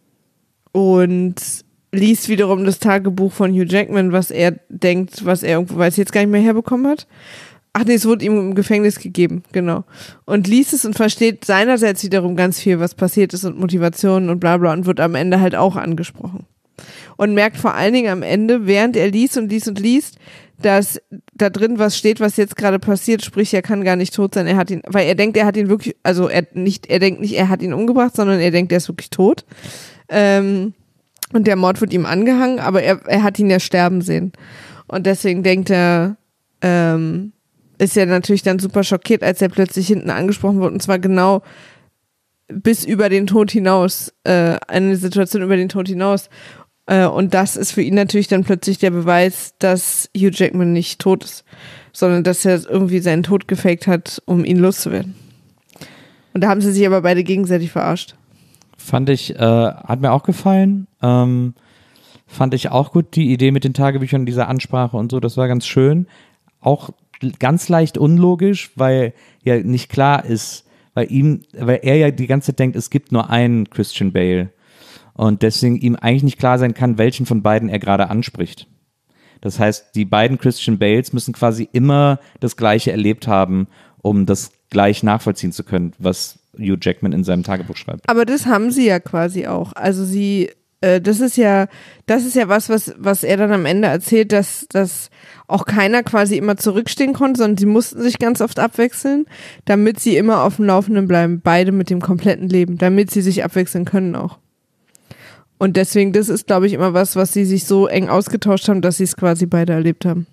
und liest wiederum das Tagebuch von Hugh Jackman, was er denkt, was er irgendwo, weiß ich jetzt gar nicht mehr herbekommen hat. Ach nee, es wurde ihm im Gefängnis gegeben, genau. Und liest es und versteht seinerseits wiederum ganz viel, was passiert ist und Motivationen und bla bla und wird am Ende halt auch angesprochen. Und merkt vor allen Dingen am Ende, während er liest und liest und liest, dass da drin was steht, was jetzt gerade passiert, sprich, er kann gar nicht tot sein, er hat ihn, weil er denkt, er hat ihn wirklich, also er nicht, er denkt nicht, er hat ihn umgebracht, sondern er denkt, er ist wirklich tot. Ähm, Und der Mord wird ihm angehangen, aber er, er hat ihn ja sterben sehen. Und deswegen denkt er, ähm, ist er natürlich dann super schockiert, als er plötzlich hinten angesprochen wird. Und zwar genau bis über den Tod hinaus, äh, eine Situation über den Tod hinaus. Äh, und das ist für ihn natürlich dann plötzlich der Beweis, dass Hugh Jackman nicht tot ist, sondern dass er irgendwie seinen Tod gefaked hat, um ihn loszuwerden. Und da haben sie sich aber beide gegenseitig verarscht. Fand ich, äh, hat mir auch gefallen. Ähm, fand ich auch gut, die Idee mit den Tagebüchern, dieser Ansprache und so, das war ganz schön. Auch ganz leicht unlogisch, weil ja nicht klar ist, weil ihm, weil er ja die ganze Zeit denkt, es gibt nur einen Christian Bale. Und deswegen ihm eigentlich nicht klar sein kann, welchen von beiden er gerade anspricht. Das heißt, die beiden Christian Bales müssen quasi immer das Gleiche erlebt haben, um das gleich nachvollziehen zu können, was Hugh Jackman in seinem Tagebuch schreibt. Aber das haben sie ja quasi auch. Also sie, äh, das ist ja, das ist ja was, was, was er dann am Ende erzählt, dass, dass auch keiner quasi immer zurückstehen konnte, sondern sie mussten sich ganz oft abwechseln, damit sie immer auf dem Laufenden bleiben, beide mit dem kompletten Leben, damit sie sich abwechseln können auch. Und deswegen, das ist, glaube ich, immer was, was sie sich so eng ausgetauscht haben, dass sie es quasi beide erlebt haben.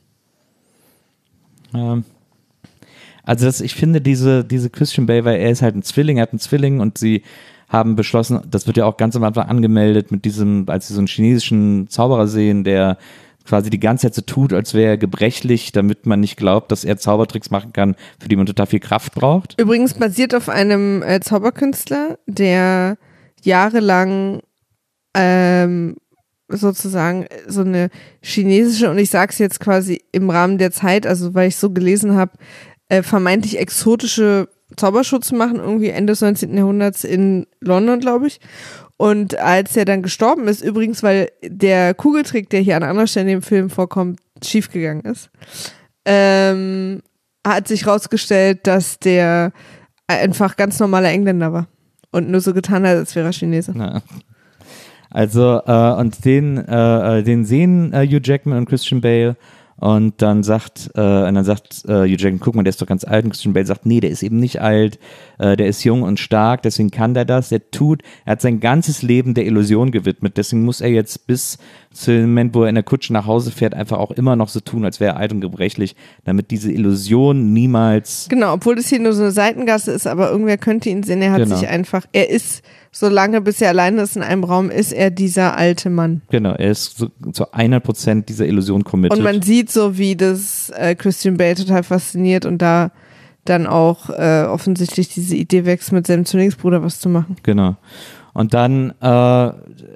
Ähm, also das, ich finde diese, diese Christian Bale, weil er ist halt ein Zwilling, er hat einen Zwilling und sie haben beschlossen, das wird ja auch ganz am Anfang angemeldet mit diesem, als sie so einen chinesischen Zauberer sehen, der quasi die ganze Zeit so tut, als wäre er gebrechlich, damit man nicht glaubt, dass er Zaubertricks machen kann, für die man total viel Kraft braucht. Übrigens basiert auf einem äh, Zauberkünstler, der jahrelang ähm, sozusagen so eine chinesische, und ich sag's jetzt quasi im Rahmen der Zeit, also weil ich so gelesen habe, äh, vermeintlich exotische Zaubershow zu machen, irgendwie Ende des neunzehnten Jahrhunderts in London, glaube ich. Und als er dann gestorben ist, übrigens, weil der Kugeltrick, der hier an anderer Stelle im Film vorkommt, schiefgegangen ist, ähm, hat sich rausgestellt, dass der einfach ganz normaler Engländer war und nur so getan hat, als wäre er Chinese. Ja. Also, äh, und den, äh, den sehen äh, Hugh Jackman und Christian Bale und dann sagt, äh, und dann sagt äh, Hugh Jackman, guck mal, der ist doch ganz alt, und Christian Bale sagt, nee, der ist eben nicht alt, äh, der ist jung und stark, deswegen kann der das, der tut, er hat sein ganzes Leben der Illusion gewidmet, deswegen muss er jetzt bis zu dem Moment, wo er in der Kutsche nach Hause fährt, einfach auch immer noch so tun, als wäre er alt und gebrechlich, damit diese Illusion niemals... Genau, obwohl das hier nur so eine Seitengasse ist, aber irgendwer könnte ihn sehen, er hat Genau. sich einfach, er ist, solange bis er alleine ist in einem Raum, ist er dieser alte Mann. Genau, er ist so, zu hundert Prozent dieser Illusion committed. Und man sieht so, wie das äh, Christian Bale total fasziniert und da dann auch äh, offensichtlich diese Idee wächst, mit seinem Zwillingsbruder was zu machen. Genau. Und dann, äh,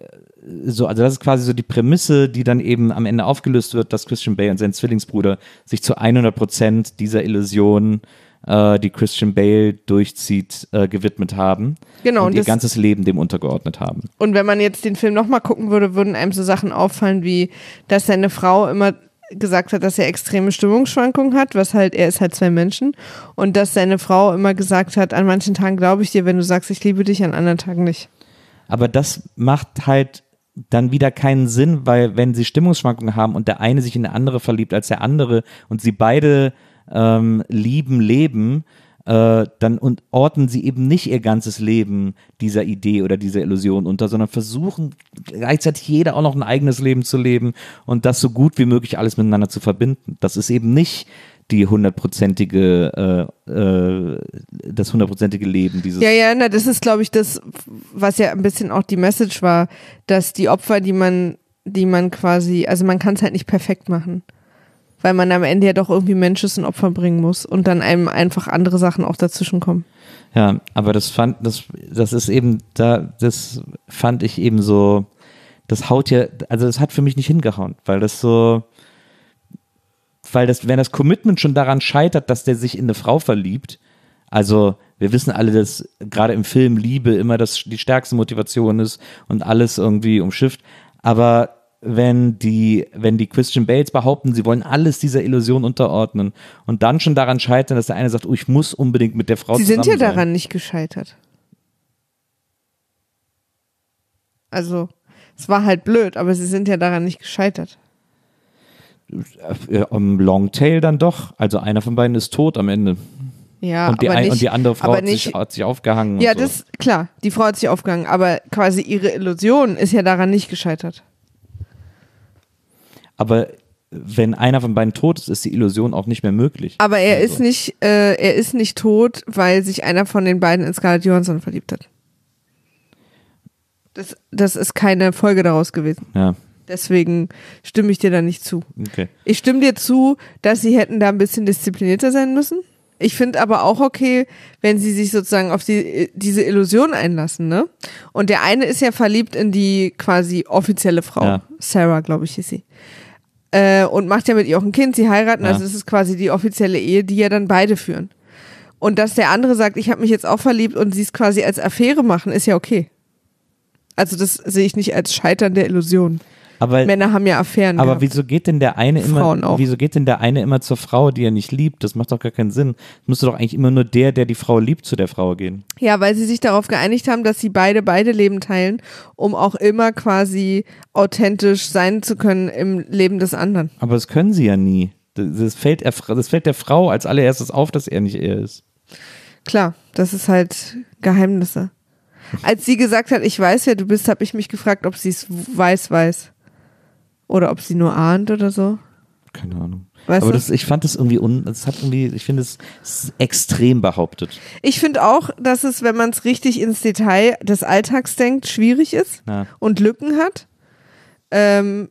so, also das ist quasi so die Prämisse, die dann eben am Ende aufgelöst wird, dass Christian Bale und sein Zwillingsbruder sich zu hundert Prozent dieser Illusion, äh, die Christian Bale durchzieht, äh, gewidmet haben. Genau. Und, Und ihr das, ganzes Leben dem untergeordnet haben. und wenn man jetzt den Film nochmal gucken würde, würden einem so Sachen auffallen, wie, dass seine Frau immer gesagt hat, dass er extreme Stimmungsschwankungen hat, was halt, er ist halt zwei Menschen, und dass seine Frau immer gesagt hat, an manchen Tagen glaube ich dir, wenn du sagst, ich liebe dich, an anderen Tagen nicht. Aber das macht halt dann wieder keinen Sinn, weil wenn sie Stimmungsschwankungen haben und der eine sich in der andere verliebt als der andere und sie beide ähm, lieben, leben, äh, dann und ordnen sie eben nicht ihr ganzes Leben dieser Idee oder dieser Illusion unter, sondern versuchen gleichzeitig jeder auch noch ein eigenes Leben zu leben und das so gut wie möglich alles miteinander zu verbinden. Das ist eben nicht die hundertprozentige, äh, äh, das hundertprozentige Leben dieses. Ja, ja, na, das ist, glaube ich, das, was ja ein bisschen auch die Message war, dass die Opfer, die man, die man quasi, also man kann es halt nicht perfekt machen, weil man am Ende ja doch irgendwie Menschen ein Opfer bringen muss und dann einem einfach andere Sachen auch dazwischen kommen. Ja, aber das fand, das, das ist eben, da, das fand ich eben so, das haut ja, also das hat für mich nicht hingehauen, weil das so, weil das, wenn das Commitment schon daran scheitert, dass der sich in eine Frau verliebt, also wir wissen alle, dass gerade im Film Liebe immer das, die stärkste Motivation ist und alles irgendwie umschifft, aber wenn die, wenn die Christian Bales behaupten, sie wollen alles dieser Illusion unterordnen und dann schon daran scheitern, dass der eine sagt, oh, ich muss unbedingt mit der Frau Sie zusammen sind ja sein. daran nicht gescheitert. Also, es war halt blöd, aber sie sind ja daran nicht gescheitert. Im Longtail dann doch. Also einer von beiden ist tot am Ende. Ja, und, die aber ein, nicht, und die andere Frau aber hat, nicht, sich, hat sich aufgehangen. Ja, und so. das, klar, die Frau hat sich aufgehangen, aber quasi ihre Illusion ist ja daran nicht gescheitert. Aber wenn einer von beiden tot ist, ist die Illusion auch nicht mehr möglich. Aber er also. ist nicht, äh, er ist nicht tot, weil sich einer von den beiden in Scarlett Johansson verliebt hat. Das, das ist keine Folge daraus gewesen. Ja, Deswegen stimme ich dir da nicht zu. Okay. Ich stimme dir zu, dass sie hätten da ein bisschen disziplinierter sein müssen. Ich finde aber auch okay, wenn sie sich sozusagen auf die, diese Illusion einlassen, ne? Und der eine ist ja verliebt in die quasi offizielle Frau. Ja. Sarah, glaube ich, ist sie. Äh, und macht ja mit ihr auch ein Kind, sie heiraten, Ja. also es ist quasi die offizielle Ehe, die ja dann beide führen. Und dass der andere sagt, ich habe mich jetzt auch verliebt und sie es quasi als Affäre machen, ist ja okay. Also das sehe ich nicht als Scheitern der Illusion. Aber, Männer haben ja Affären aber gehabt. wieso geht denn der eine Frauen immer, auch. wieso geht denn der eine immer zur Frau, die er nicht liebt? Das macht doch gar keinen Sinn. Es müsste doch eigentlich immer nur der, der die Frau liebt, zu der Frau gehen. Ja, weil sie sich darauf geeinigt haben, dass sie beide beide Leben teilen, um auch immer quasi authentisch sein zu können im Leben des anderen. Aber das können sie ja nie. Das, das, fällt, er, das fällt der Frau als allererstes auf, dass er nicht er ist. Klar, das ist halt Geheimnisse. Als sie gesagt hat, ich weiß, wer du bist, habe ich mich gefragt, ob sie es weiß, weiß. Oder ob sie nur ahnt oder so. Keine Ahnung. Weißt Aber du? das, ich fand das irgendwie, un, das hat irgendwie, ich finde es ist extrem behauptet. Ich finde auch, dass es, wenn man es richtig ins Detail des Alltags denkt, schwierig ist Ja. und Lücken hat. Ähm,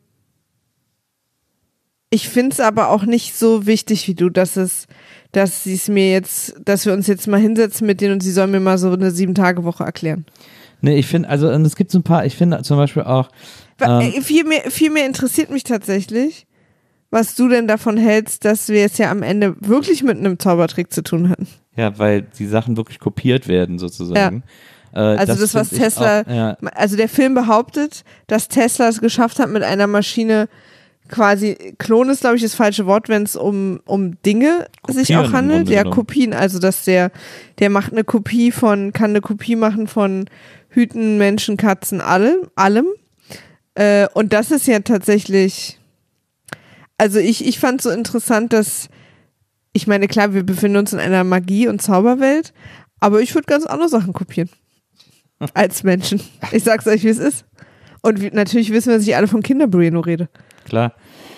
ich finde es aber auch nicht so wichtig wie du, dass es, dass sie es mir jetzt, dass wir uns jetzt mal hinsetzen mit denen und sie sollen mir mal so eine Sieben-Tage-Woche erklären. Nee, ich finde, also und es gibt so ein paar, ich finde zum Beispiel auch, Wa- ähm, äh, viel mehr, viel mehr interessiert mich tatsächlich, was du denn davon hältst, dass wir es ja am Ende wirklich mit einem Zaubertrick zu tun hatten. ja, weil die Sachen wirklich kopiert werden sozusagen. Äh, Also das, was find ich Tesla, auch, ja, also der Film behauptet, dass Tesla es geschafft hat, mit einer Maschine quasi, Klon ist glaube ich das falsche Wort, wenn es um, um Dinge sich Kopieren auch im handelt. Grunde Ja, genommen. Kopien, also dass der, der macht eine Kopie von, kann eine Kopie machen von Hüten, Menschen, Katzen, allem, allem. Äh, und das ist ja tatsächlich, also ich, ich fand so interessant, dass, ich meine, klar, wir befinden uns in einer Magie- und Zauberwelt, aber ich würde ganz andere Sachen kopieren. Als Menschen. Ich sag's euch, wie es ist. Und wie, natürlich wissen wir, dass ich alle von Kinder Bueno rede. klar.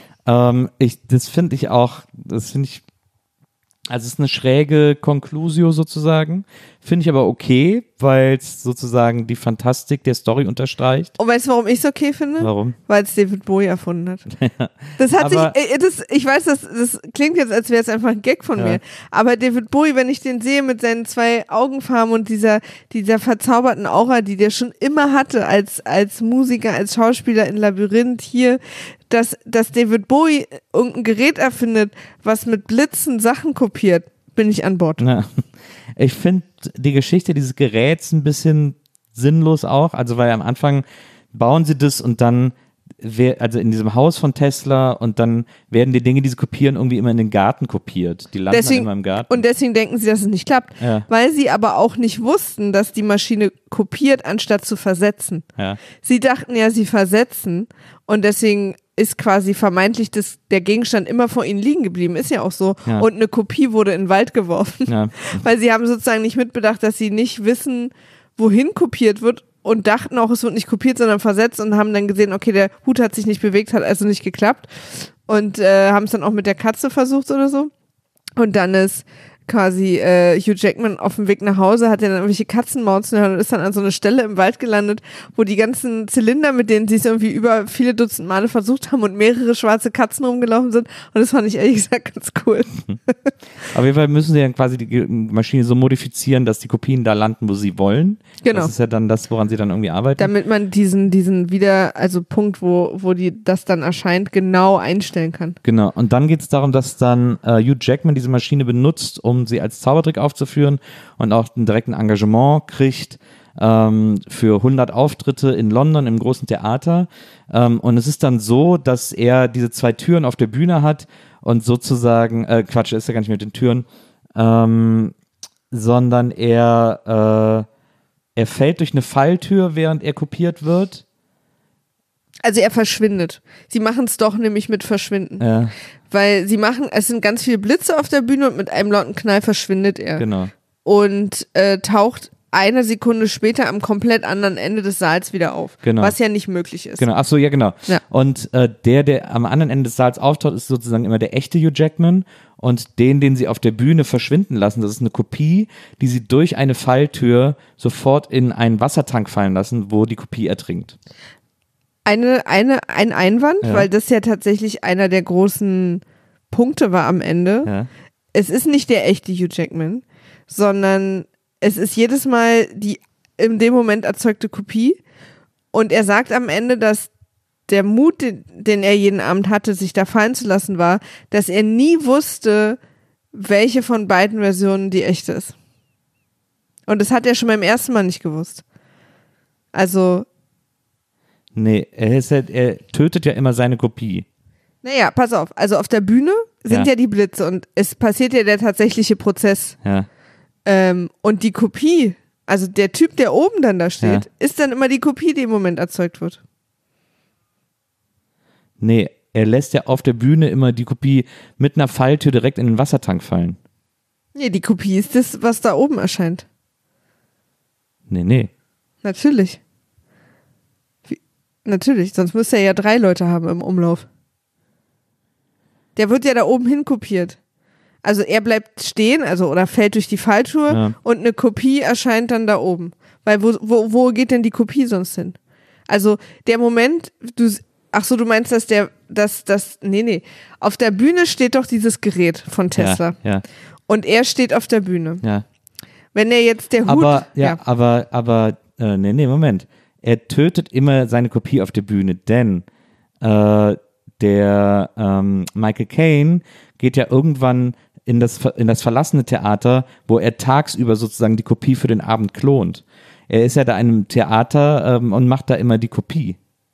Ähm, ich, das finde ich auch, das finde ich, also es ist eine schräge Conclusio sozusagen, finde ich aber okay, weil es sozusagen die Fantastik der Story unterstreicht. Und weißt du, warum ich es okay finde? Warum? Weil es David Bowie erfunden hat. Das hat Aber- sich, äh, das, ich weiß, das, das klingt jetzt, als wäre es einfach ein Gag von Ja. mir. Aber David Bowie, wenn ich den sehe mit seinen zwei Augenfarben und dieser, dieser verzauberten Aura, die der schon immer hatte als, als Musiker, als Schauspieler in Labyrinth hier, dass, dass David Bowie irgendein Gerät erfindet, was mit Blitzen Sachen kopiert, bin ich an Bord. Ja. Ich finde die Geschichte dieses Geräts ein bisschen sinnlos auch, also weil am Anfang bauen sie das und dann, wer- also in diesem Haus von Tesla und dann werden die Dinge, die sie kopieren, irgendwie immer in den Garten kopiert. Die landen dann Deswegen, immer im Garten. und deswegen denken sie, dass es nicht klappt. Ja. Weil sie aber auch nicht wussten, dass die Maschine kopiert, anstatt zu versetzen. ja. Sie dachten ja, sie versetzen und deswegen ist quasi vermeintlich das, der Gegenstand immer vor ihnen liegen geblieben. Ist ja auch so. Ja. Und eine Kopie wurde in den Wald geworfen. Ja. Weil sie haben sozusagen nicht mitbedacht, dass sie nicht wissen, wohin kopiert wird und dachten auch, es wird nicht kopiert, sondern versetzt und haben dann gesehen, okay, der Hut hat sich nicht bewegt, hat also nicht geklappt und äh, haben es dann auch mit der Katze versucht oder so. Und dann ist quasi äh, Hugh Jackman auf dem Weg nach Hause, hat er dann irgendwelche Katzenmauzen gehört und ist dann an so eine Stelle im Wald gelandet, wo die ganzen Zylinder, mit denen sie es irgendwie über viele Dutzend Male versucht haben und mehrere schwarze Katzen rumgelaufen sind. Und das fand ich ehrlich gesagt ganz cool. Auf jeden Fall müssen sie dann quasi die Ge- Maschine so modifizieren, dass die Kopien da landen, wo sie wollen. Genau. Das ist ja dann das, woran sie dann irgendwie arbeiten. Damit man diesen, diesen wieder, also Punkt, wo, wo die, das dann erscheint, genau einstellen kann. Genau, und dann geht es darum, dass dann äh, Hugh Jackman diese Maschine benutzt, um sie als Zaubertrick aufzuführen und auch ein direkten Engagement kriegt ähm, für hundert Auftritte in London im großen Theater. Ähm, und es ist dann so, dass er diese zwei Türen auf der Bühne hat und sozusagen, äh, Quatsch, ist ja gar nicht mit den Türen, ähm, sondern er, äh, er fällt durch eine Falltür, während er kopiert wird. Also er verschwindet. Sie machen es doch nämlich mit Verschwinden. Ja, Weil sie machen, es sind ganz viele Blitze auf der Bühne und mit einem lauten Knall verschwindet er. genau. Und äh, taucht eine Sekunde später am komplett anderen Ende des Saals wieder auf. Genau. Was ja nicht möglich ist. Genau, ach so, ja, genau. Ja. Und äh, der, der am anderen Ende des Saals auftaucht, ist sozusagen immer der echte Hugh Jackman und den, den sie auf der Bühne verschwinden lassen, das ist eine Kopie, die sie durch eine Falltür sofort in einen Wassertank fallen lassen, wo die Kopie ertrinkt. Eine, eine, ein Einwand, Ja. weil das ja tatsächlich einer der großen Punkte war am Ende. Ja. Es ist nicht der echte Hugh Jackman, sondern es ist jedes Mal die in dem Moment erzeugte Kopie. Und er sagt am Ende, dass der Mut, den, den er jeden Abend hatte, sich da fallen zu lassen, war, dass er nie wusste, welche von beiden Versionen die echte ist. Und das hat er schon beim ersten Mal nicht gewusst. Also, Nee, er, ist halt, er tötet ja immer seine Kopie. naja, pass auf. Also auf der Bühne sind Ja. ja die Blitze und es passiert ja der tatsächliche Prozess. Ja. Ähm, und die Kopie, also der Typ, der oben dann da steht, Ja. ist dann immer die Kopie, die im Moment erzeugt wird. Nee, er lässt ja auf der Bühne immer die Kopie mit einer Falltür direkt in den Wassertank fallen. Nee, die Kopie ist das, was da oben erscheint. Nee, nee. Natürlich. Wie, natürlich, sonst müsste er ja drei Leute haben im Umlauf. Der wird ja da oben hin kopiert. Also er bleibt stehen, also oder fällt durch die Falltür Ja. und eine Kopie erscheint dann da oben. Weil wo, wo, wo geht denn die Kopie sonst hin? Also der Moment, du, ach so, du meinst, dass der, dass das, nee, nee. Auf der Bühne steht doch dieses Gerät von Tesla. Ja, ja, Und er steht auf der Bühne. ja. Wenn er jetzt der Hut, Aber, ja, aber, aber, äh, nee, nee, Moment. Er tötet immer seine Kopie auf der Bühne, denn äh, der ähm, Michael Caine geht ja irgendwann in das, in das verlassene Theater, wo er tagsüber sozusagen die Kopie für den Abend klont. Er ist ja da in einem Theater ähm, und macht da immer die Kopie.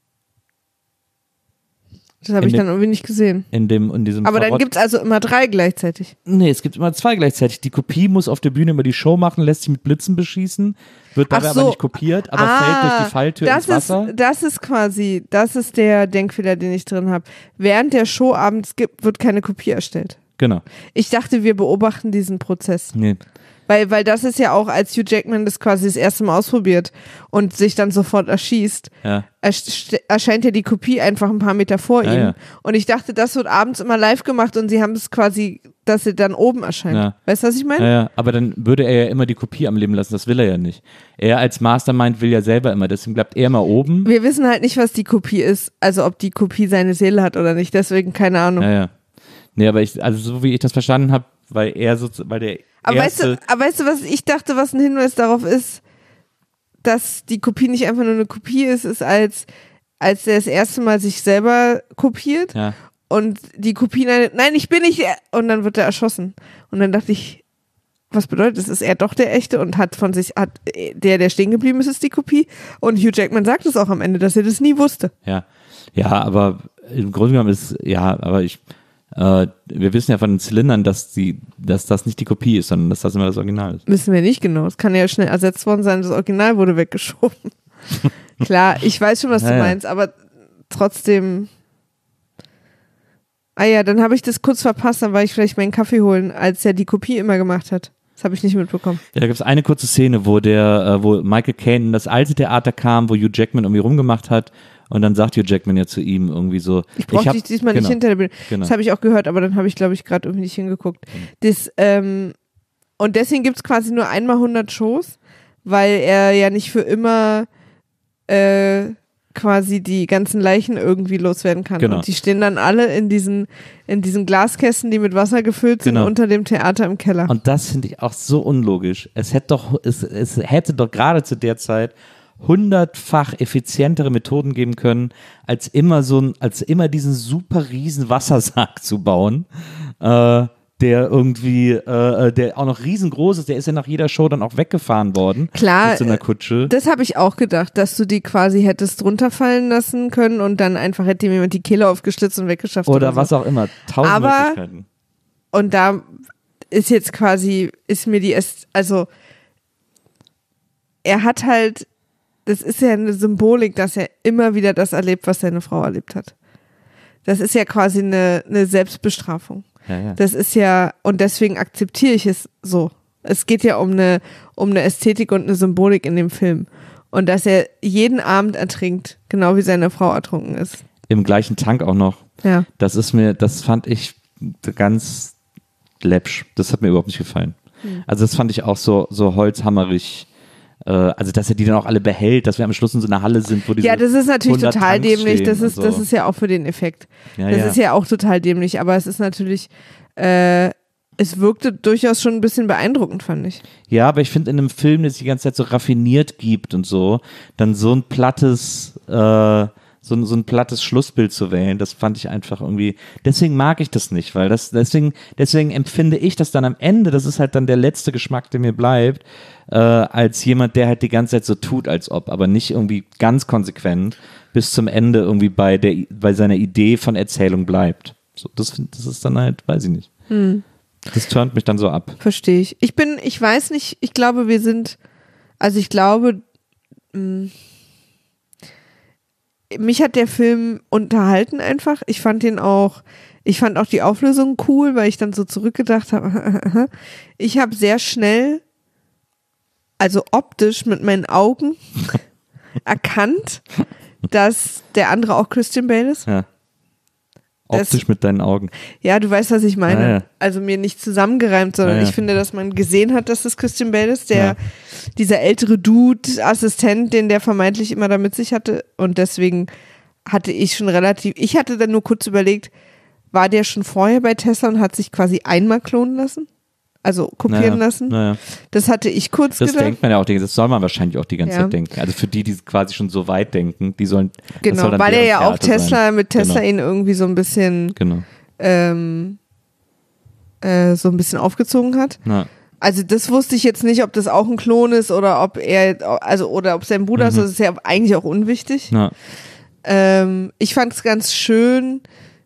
das habe in ich dem- dann irgendwie nicht gesehen. In dem, in diesem Aber dann Verrott- gibt's also immer drei gleichzeitig. Nee, es gibt immer zwei gleichzeitig. Die Kopie muss auf der Bühne immer die Show machen, lässt sich mit Blitzen beschießen, wird dabei Ach so. aber nicht kopiert, aber fällt durch die Falltür das ins Wasser. Ist, das ist quasi, das ist der Denkfehler, den ich drin habe. Während der Show abends gibt, wird keine Kopie erstellt. Genau. Ich dachte, wir beobachten diesen Prozess. Nee. Weil, weil das ist ja auch, als Hugh Jackman das quasi das erste Mal ausprobiert und sich dann sofort erschießt, Ja. ersch- erscheint ja die Kopie einfach ein paar Meter vor Ja, ihm. ja. Und ich dachte, das wird abends immer live gemacht und sie haben es quasi, dass sie dann oben erscheint. Ja. Weißt du, was ich meine? Ja, ja, aber dann würde er ja immer die Kopie am Leben lassen, das will er ja nicht. Er als Mastermind will ja selber immer, deswegen bleibt er immer oben. Wir wissen halt nicht, was die Kopie ist, also ob die Kopie seine Seele hat oder nicht, deswegen keine Ahnung. Ja, ja. Nee, aber ich, also so wie ich das verstanden habe, weil er so, weil der Aber weißt erste, du, aber weißt du, was ich dachte, was ein Hinweis darauf ist, dass die Kopie nicht einfach nur eine Kopie ist, ist als, als er das erste Mal sich selber kopiert ja, und die Kopie, nein, nein, ich bin nicht der, und dann wird er erschossen. Und dann dachte ich, was bedeutet das? Ist er doch der Echte und hat von sich, hat der, der stehen geblieben ist, ist die Kopie. Und Hugh Jackman sagt es auch am Ende, dass er das nie wusste. ja, ja, aber im Grunde genommen ist, ja, aber ich, äh, wir wissen ja von den Zylindern, dass die, dass das nicht die Kopie ist, sondern dass das immer das Original ist. Wissen wir nicht genau. Es kann ja schnell ersetzt worden sein, das Original wurde weggeschoben. Klar, ich weiß schon, was Ja, du ja. meinst, aber trotzdem. Ah ja, dann habe ich das kurz verpasst, dann war ich vielleicht meinen Kaffee holen, als er die Kopie immer gemacht hat. Das habe ich nicht mitbekommen. Ja, da gibt es eine kurze Szene, wo der, äh, wo Michael Caine in das alte Theater kam, wo Hugh Jackman irgendwie rumgemacht hat und dann sagt Hugh Jackman ja zu ihm irgendwie so, Ich brauche hab- dich diesmal genau, nicht hinter der Bühne. genau. Das habe ich auch gehört, aber dann habe ich, glaube ich, gerade irgendwie nicht hingeguckt. Das, ähm, und deswegen gibt es quasi nur einmal hundert Shows, weil er ja nicht für immer äh, quasi die ganzen Leichen irgendwie loswerden kann. Genau. Und die stehen dann alle in diesen, in diesen Glaskästen, die mit Wasser gefüllt sind, Genau. unter dem Theater im Keller. Und das finde ich auch so unlogisch. Es hätte doch, es, es hätte doch gerade zu der Zeit hundertfach effizientere Methoden geben können, als immer so ein, als immer diesen super riesen Wassersack zu bauen, äh, der irgendwie, äh, der auch noch riesengroß ist, der ist ja nach jeder Show dann auch weggefahren worden. Klar, Mit so einer Kutsche. Das habe ich auch gedacht, dass du die quasi hättest runterfallen lassen können und dann einfach hätte ihm jemand die Kehle aufgeschlitzt und weggeschafft. Oder so. was auch immer. Tausend Aber- Möglichkeiten. Und da ist jetzt quasi, ist mir die, Est- also er hat halt, das ist ja eine Symbolik, dass er immer wieder das erlebt, was seine Frau erlebt hat. Das ist ja quasi eine, eine Selbstbestrafung. Ja, ja. Das ist ja, und deswegen akzeptiere ich es so. Es geht ja um eine, um eine Ästhetik und eine Symbolik in dem Film. Und dass er jeden Abend ertrinkt, genau wie seine Frau ertrunken ist. Im gleichen Tank auch noch. Ja. Das ist mir, das fand ich ganz läppsch. Das hat mir überhaupt nicht gefallen. Also das fand ich auch so, so holzhammerig äh, also dass er die dann auch alle behält, dass wir am Schluss in so einer Halle sind, wo diese Ja, das ist natürlich hundert total Tanks dämlich, stehen das ist, und so. das ist ja auch für den Effekt. Ja, das ja. ist ja auch total dämlich, aber es ist natürlich, äh, es wirkte durchaus schon ein bisschen beeindruckend, fand ich. Ja, aber ich finde in einem Film, der sich die ganze Zeit so raffiniert gibt und so, dann so ein plattes, äh, so, ein- so ein plattes Schlussbild zu wählen, das fand ich einfach irgendwie, deswegen mag ich das nicht, weil das, deswegen, deswegen empfinde ich das dann am Ende, das ist halt dann der letzte Geschmack, der mir bleibt, äh, als jemand, der halt die ganze Zeit so tut, als ob, aber nicht irgendwie ganz konsequent bis zum Ende irgendwie bei der, bei seiner Idee von Erzählung bleibt. So, das, find- das ist dann halt, weiß ich nicht. Hm. Das turnt mich dann so ab. Verstehe ich. Ich bin, ich weiß nicht, ich glaube, wir sind, also ich glaube, mh, mich hat der Film unterhalten einfach. Ich fand den auch, ich fand auch die Auflösung cool, weil ich dann so zurückgedacht habe. Ich habe sehr schnell, also optisch mit meinen Augen erkannt, dass der andere auch Christian Bale ist. Ja. Das- Optisch mit deinen Augen. Ja, du weißt, was ich meine. Ja, ja. Also mir nicht zusammengereimt, sondern Ja, ja. ich finde, dass man gesehen hat, dass das Christian Bale ist, der, Ja. dieser ältere Dude, Assistent, den der vermeintlich immer da mit sich hatte. Und deswegen hatte ich schon relativ, ich hatte dann nur kurz überlegt, war der schon vorher bei Tesla und hat sich quasi einmal klonen lassen? Also kopieren Naja, lassen? naja. Das hatte ich kurz Das gedacht. denkt man ja auch, die- das soll man wahrscheinlich auch die ganze Ja. Zeit denken. Also für die, die quasi schon so weit denken, die sollen. das Genau, soll dann weil er deren ja auch Theater Tesla, sein. mit Tesla Genau. ihn irgendwie so ein bisschen, Genau. ähm, äh, so ein bisschen aufgezogen hat. Na, Also das wusste ich jetzt nicht, ob das auch ein Klon ist oder ob er, also oder ob sein Bruder ist, Mhm. das ist ja eigentlich auch unwichtig. na, Ähm, ich fand es ganz schön,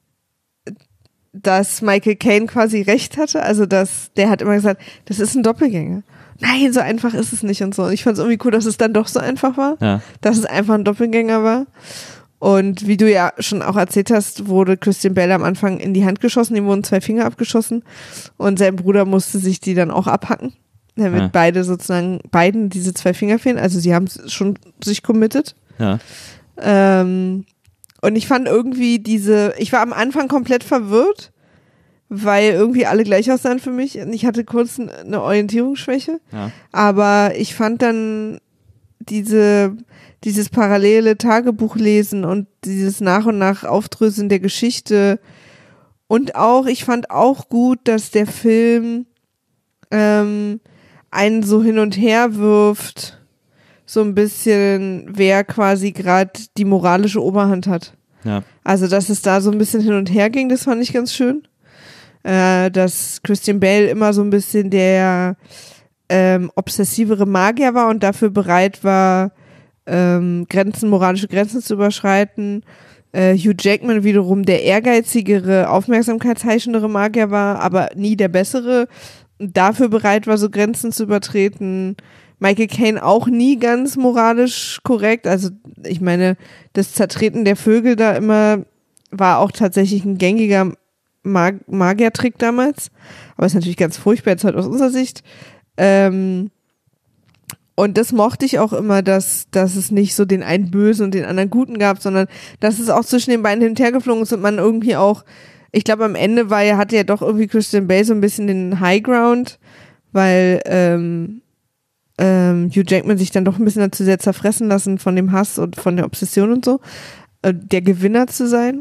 dass Michael Caine quasi recht hatte, also dass der hat immer gesagt, das ist ein Doppelgänger. Nein, so einfach ist es nicht und so. Und ich fand es irgendwie cool, dass es dann doch so einfach war, ja. dass es einfach ein Doppelgänger war. Und wie du ja schon auch erzählt hast, wurde Christian Bale am Anfang in die Hand geschossen, ihm wurden zwei Finger abgeschossen und sein Bruder musste sich die dann auch abhacken, damit Ja. beide sozusagen, beiden diese zwei Finger fehlen. Also sie haben schon sich committed. Ja. Ähm, und ich fand irgendwie diese, ich war am Anfang komplett verwirrt, weil irgendwie alle gleich aussahen für mich. Und ich hatte kurz n- eine Orientierungsschwäche. Ja. Aber ich fand dann diese, dieses parallele Tagebuchlesen und dieses nach und nach Aufdröseln der Geschichte. Und auch, ich fand auch gut, dass der Film ähm, einen so hin und her wirft, so ein bisschen, wer quasi gerade die moralische Oberhand hat. Ja. Also, dass es da so ein bisschen hin und her ging, das fand ich ganz schön. Äh, dass Christian Bale immer so ein bisschen der ähm, obsessivere Magier war und dafür bereit war, ähm, Grenzen, moralische Grenzen zu überschreiten. Äh, Hugh Jackman wiederum der ehrgeizigere, aufmerksamkeitsheischendere Magier war, aber nie der bessere. Und dafür bereit war, so Grenzen zu übertreten. Michael Caine auch nie ganz moralisch korrekt. Also ich meine, das Zertreten der Vögel da immer war auch tatsächlich ein gängiger Mag- Magiertrick damals. Aber ist natürlich ganz furchtbar jetzt halt aus unserer Sicht. Ähm, und das mochte ich auch immer, dass, dass es nicht so den einen Bösen und den anderen Guten gab, sondern dass es auch zwischen den beiden hin und her geflogen ist und man irgendwie auch, ich glaube am Ende war ja, hatte ja doch irgendwie Christian Bale so ein bisschen den High Ground, weil ähm, ähm, Hugh Jackman sich dann doch ein bisschen dazu sehr zerfressen lassen von dem Hass und von der Obsession und so, äh, der Gewinner zu sein.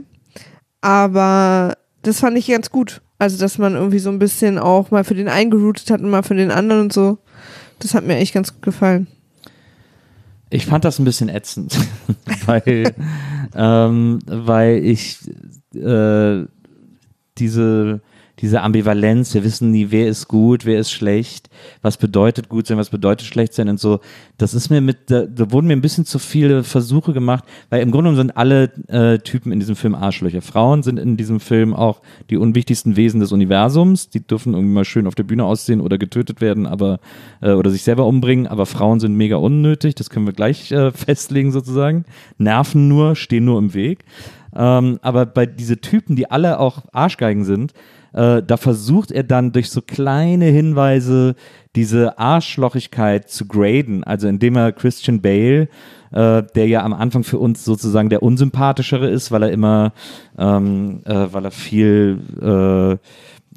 Aber das fand ich ganz gut. Also, dass man irgendwie so ein bisschen auch mal für den einen geroutet hat und mal für den anderen und so. Das hat mir echt ganz gut gefallen. Ich fand das ein bisschen ätzend, weil, ähm, weil ich äh, diese, diese Ambivalenz, wir wissen nie, wer ist gut, wer ist schlecht, was bedeutet gut sein, was bedeutet schlecht sein und so, das ist mir mit, da, da wurden mir ein bisschen zu viele Versuche gemacht, weil im Grunde genommen sind alle äh, Typen in diesem Film Arschlöcher. Frauen sind in diesem Film auch die unwichtigsten Wesen des Universums, die dürfen irgendwie mal schön auf der Bühne aussehen oder getötet werden, aber äh, oder sich selber umbringen, aber Frauen sind mega unnötig, das können wir gleich äh, festlegen sozusagen, nerven nur, stehen nur im Weg. Ähm, aber bei diese Typen, die alle auch Arschgeigen sind, äh, da versucht er dann durch so kleine Hinweise diese Arschlochigkeit zu graden, also indem er Christian Bale, äh, der ja am Anfang für uns sozusagen der unsympathischere ist, weil er immer, ähm, äh, weil er viel äh,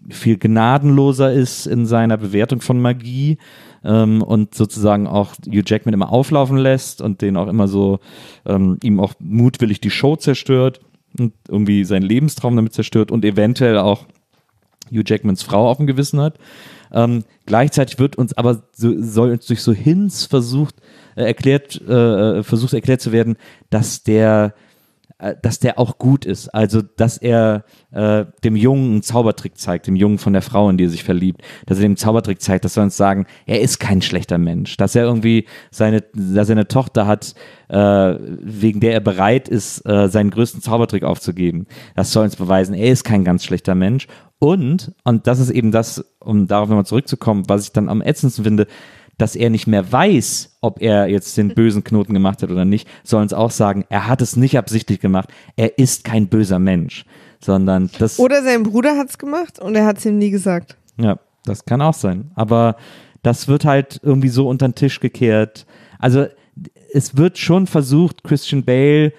viel gnadenloser ist in seiner Bewertung von Magie ähm, und sozusagen auch Hugh Jackman immer auflaufen lässt und den auch immer so, ähm, ihm auch mutwillig die Show zerstört und irgendwie seinen Lebenstraum damit zerstört und eventuell auch Hugh Jackmans Frau auf dem Gewissen hat. Ähm, gleichzeitig wird uns aber so, soll uns durch so Hints versucht äh, erklärt äh, versucht erklärt zu werden, dass der äh, dass der auch gut ist, also dass er äh, dem Jungen einen Zaubertrick zeigt, dem Jungen von der Frau, in die er sich verliebt, dass er dem Zaubertrick zeigt, dass wir uns sagen, er ist kein schlechter Mensch, dass er irgendwie seine, dass er eine Tochter hat, äh, wegen der er bereit ist, äh, seinen größten Zaubertrick aufzugeben. Das soll uns beweisen, er ist kein ganz schlechter Mensch. Und, und das ist eben das, um darauf nochmal zurückzukommen, was ich dann am ätzendsten finde, dass er nicht mehr weiß, ob er jetzt den bösen Knoten gemacht hat oder nicht, soll uns auch sagen, er hat es nicht absichtlich gemacht, er ist kein böser Mensch, sondern das... Oder sein Bruder hat es gemacht und er hat es ihm nie gesagt. Ja, das kann auch sein, aber das wird halt irgendwie so unter den Tisch gekehrt. Also es wird schon versucht, Christian Bale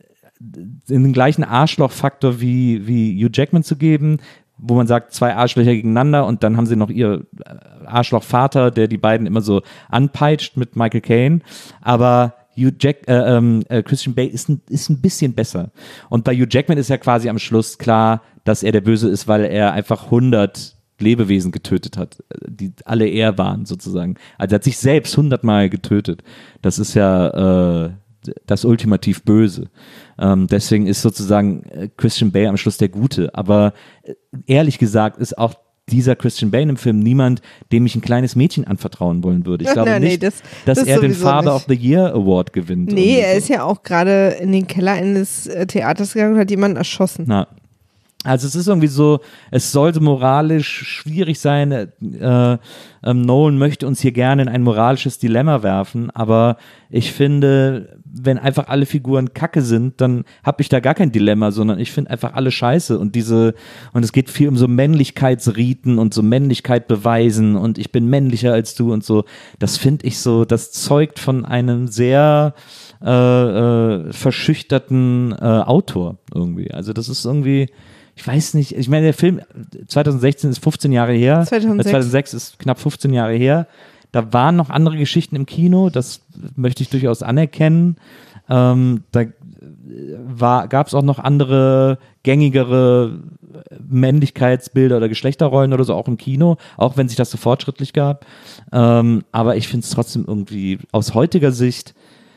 in den gleichen Arschlochfaktor wie, wie Hugh Jackman zu geben, wo man sagt, zwei Arschlöcher gegeneinander und dann haben sie noch ihr Arschlochvater, der die beiden immer so anpeitscht mit Michael Caine, aber Hugh Jack, äh, äh, Christian Bale ist ein, ist ein bisschen besser. Und bei Hugh Jackman ist ja quasi am Schluss klar, dass er der Böse ist, weil er einfach hundert Lebewesen getötet hat, die alle er waren sozusagen. Also er hat sich selbst hundertmal getötet. Das ist ja äh, das ultimativ Böse. Ähm, deswegen ist sozusagen Christian Bale am Schluss der Gute. Aber äh, ehrlich gesagt ist auch dieser Christian Bale im Film niemand, dem ich ein kleines Mädchen anvertrauen wollen würde. Ich glaube Na, nee, nicht, das, dass das er den sowieso Father nicht. of the Year Award gewinnt. Nee, er so. ist ja auch gerade in den Keller eines äh, Theaters gegangen und hat jemanden erschossen. Na. Also es ist irgendwie so, es sollte moralisch schwierig sein, äh, ähm, Nolan möchte uns hier gerne in ein moralisches Dilemma werfen, aber ich finde, wenn einfach alle Figuren kacke sind, dann habe ich da gar kein Dilemma, sondern ich finde einfach alle scheiße und diese, und es geht viel um so Männlichkeitsriten und so Männlichkeit beweisen und ich bin männlicher als du und so, das finde ich so, das zeugt von einem sehr äh, äh, verschüchterten äh, Autor irgendwie, also das ist irgendwie, ich weiß nicht, ich meine, der Film zwanzig sechzehn ist fünfzehn Jahre her, zweitausendsechs. zweitausendsechs ist knapp fünfzehn Jahre her, da waren noch andere Geschichten im Kino, das möchte ich durchaus anerkennen, ähm, da gab es auch noch andere, gängigere Männlichkeitsbilder oder Geschlechterrollen oder so, auch im Kino, auch wenn sich das so fortschrittlich gab, ähm, aber ich finde es trotzdem irgendwie, aus heutiger Sicht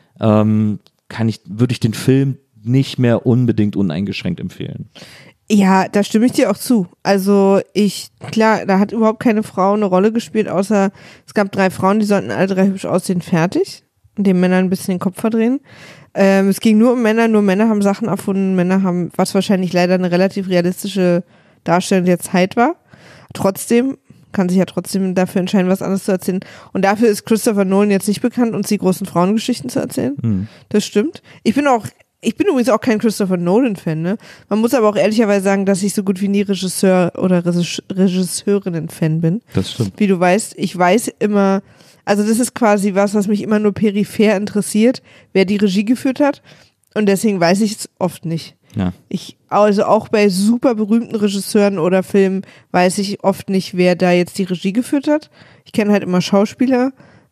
ähm, kann ich, würde ich den Film nicht mehr unbedingt uneingeschränkt empfehlen. Ja, da stimme ich dir auch zu. Also ich, klar, da hat überhaupt keine Frau eine Rolle gespielt, außer es gab drei Frauen, die sollten alle drei hübsch aussehen, fertig. Und den Männern ein bisschen den Kopf verdrehen. Ähm, es ging nur um Männer, nur Männer haben Sachen erfunden, Männer haben, was wahrscheinlich leider eine relativ realistische Darstellung der Zeit war. Trotzdem, kann sich ja trotzdem dafür entscheiden, was anderes zu erzählen. Und dafür ist Christopher Nolan jetzt nicht bekannt, uns die großen Frauengeschichten zu erzählen. Mhm. Das stimmt. Ich bin auch Ich bin übrigens auch kein Christopher Nolan-Fan, ne? Man muss aber auch ehrlicherweise sagen, dass ich so gut wie nie Regisseur oder Regisseurinnen-Fan bin. Das stimmt. Wie du weißt, ich weiß immer, also das ist quasi was, was mich immer nur peripher interessiert, wer die Regie geführt hat. Und deswegen weiß ich es oft nicht. Ja. Ich, also auch bei super berühmten Regisseuren oder Filmen weiß ich oft nicht, wer da jetzt die Regie geführt hat. Ich kenne halt immer Schauspieler,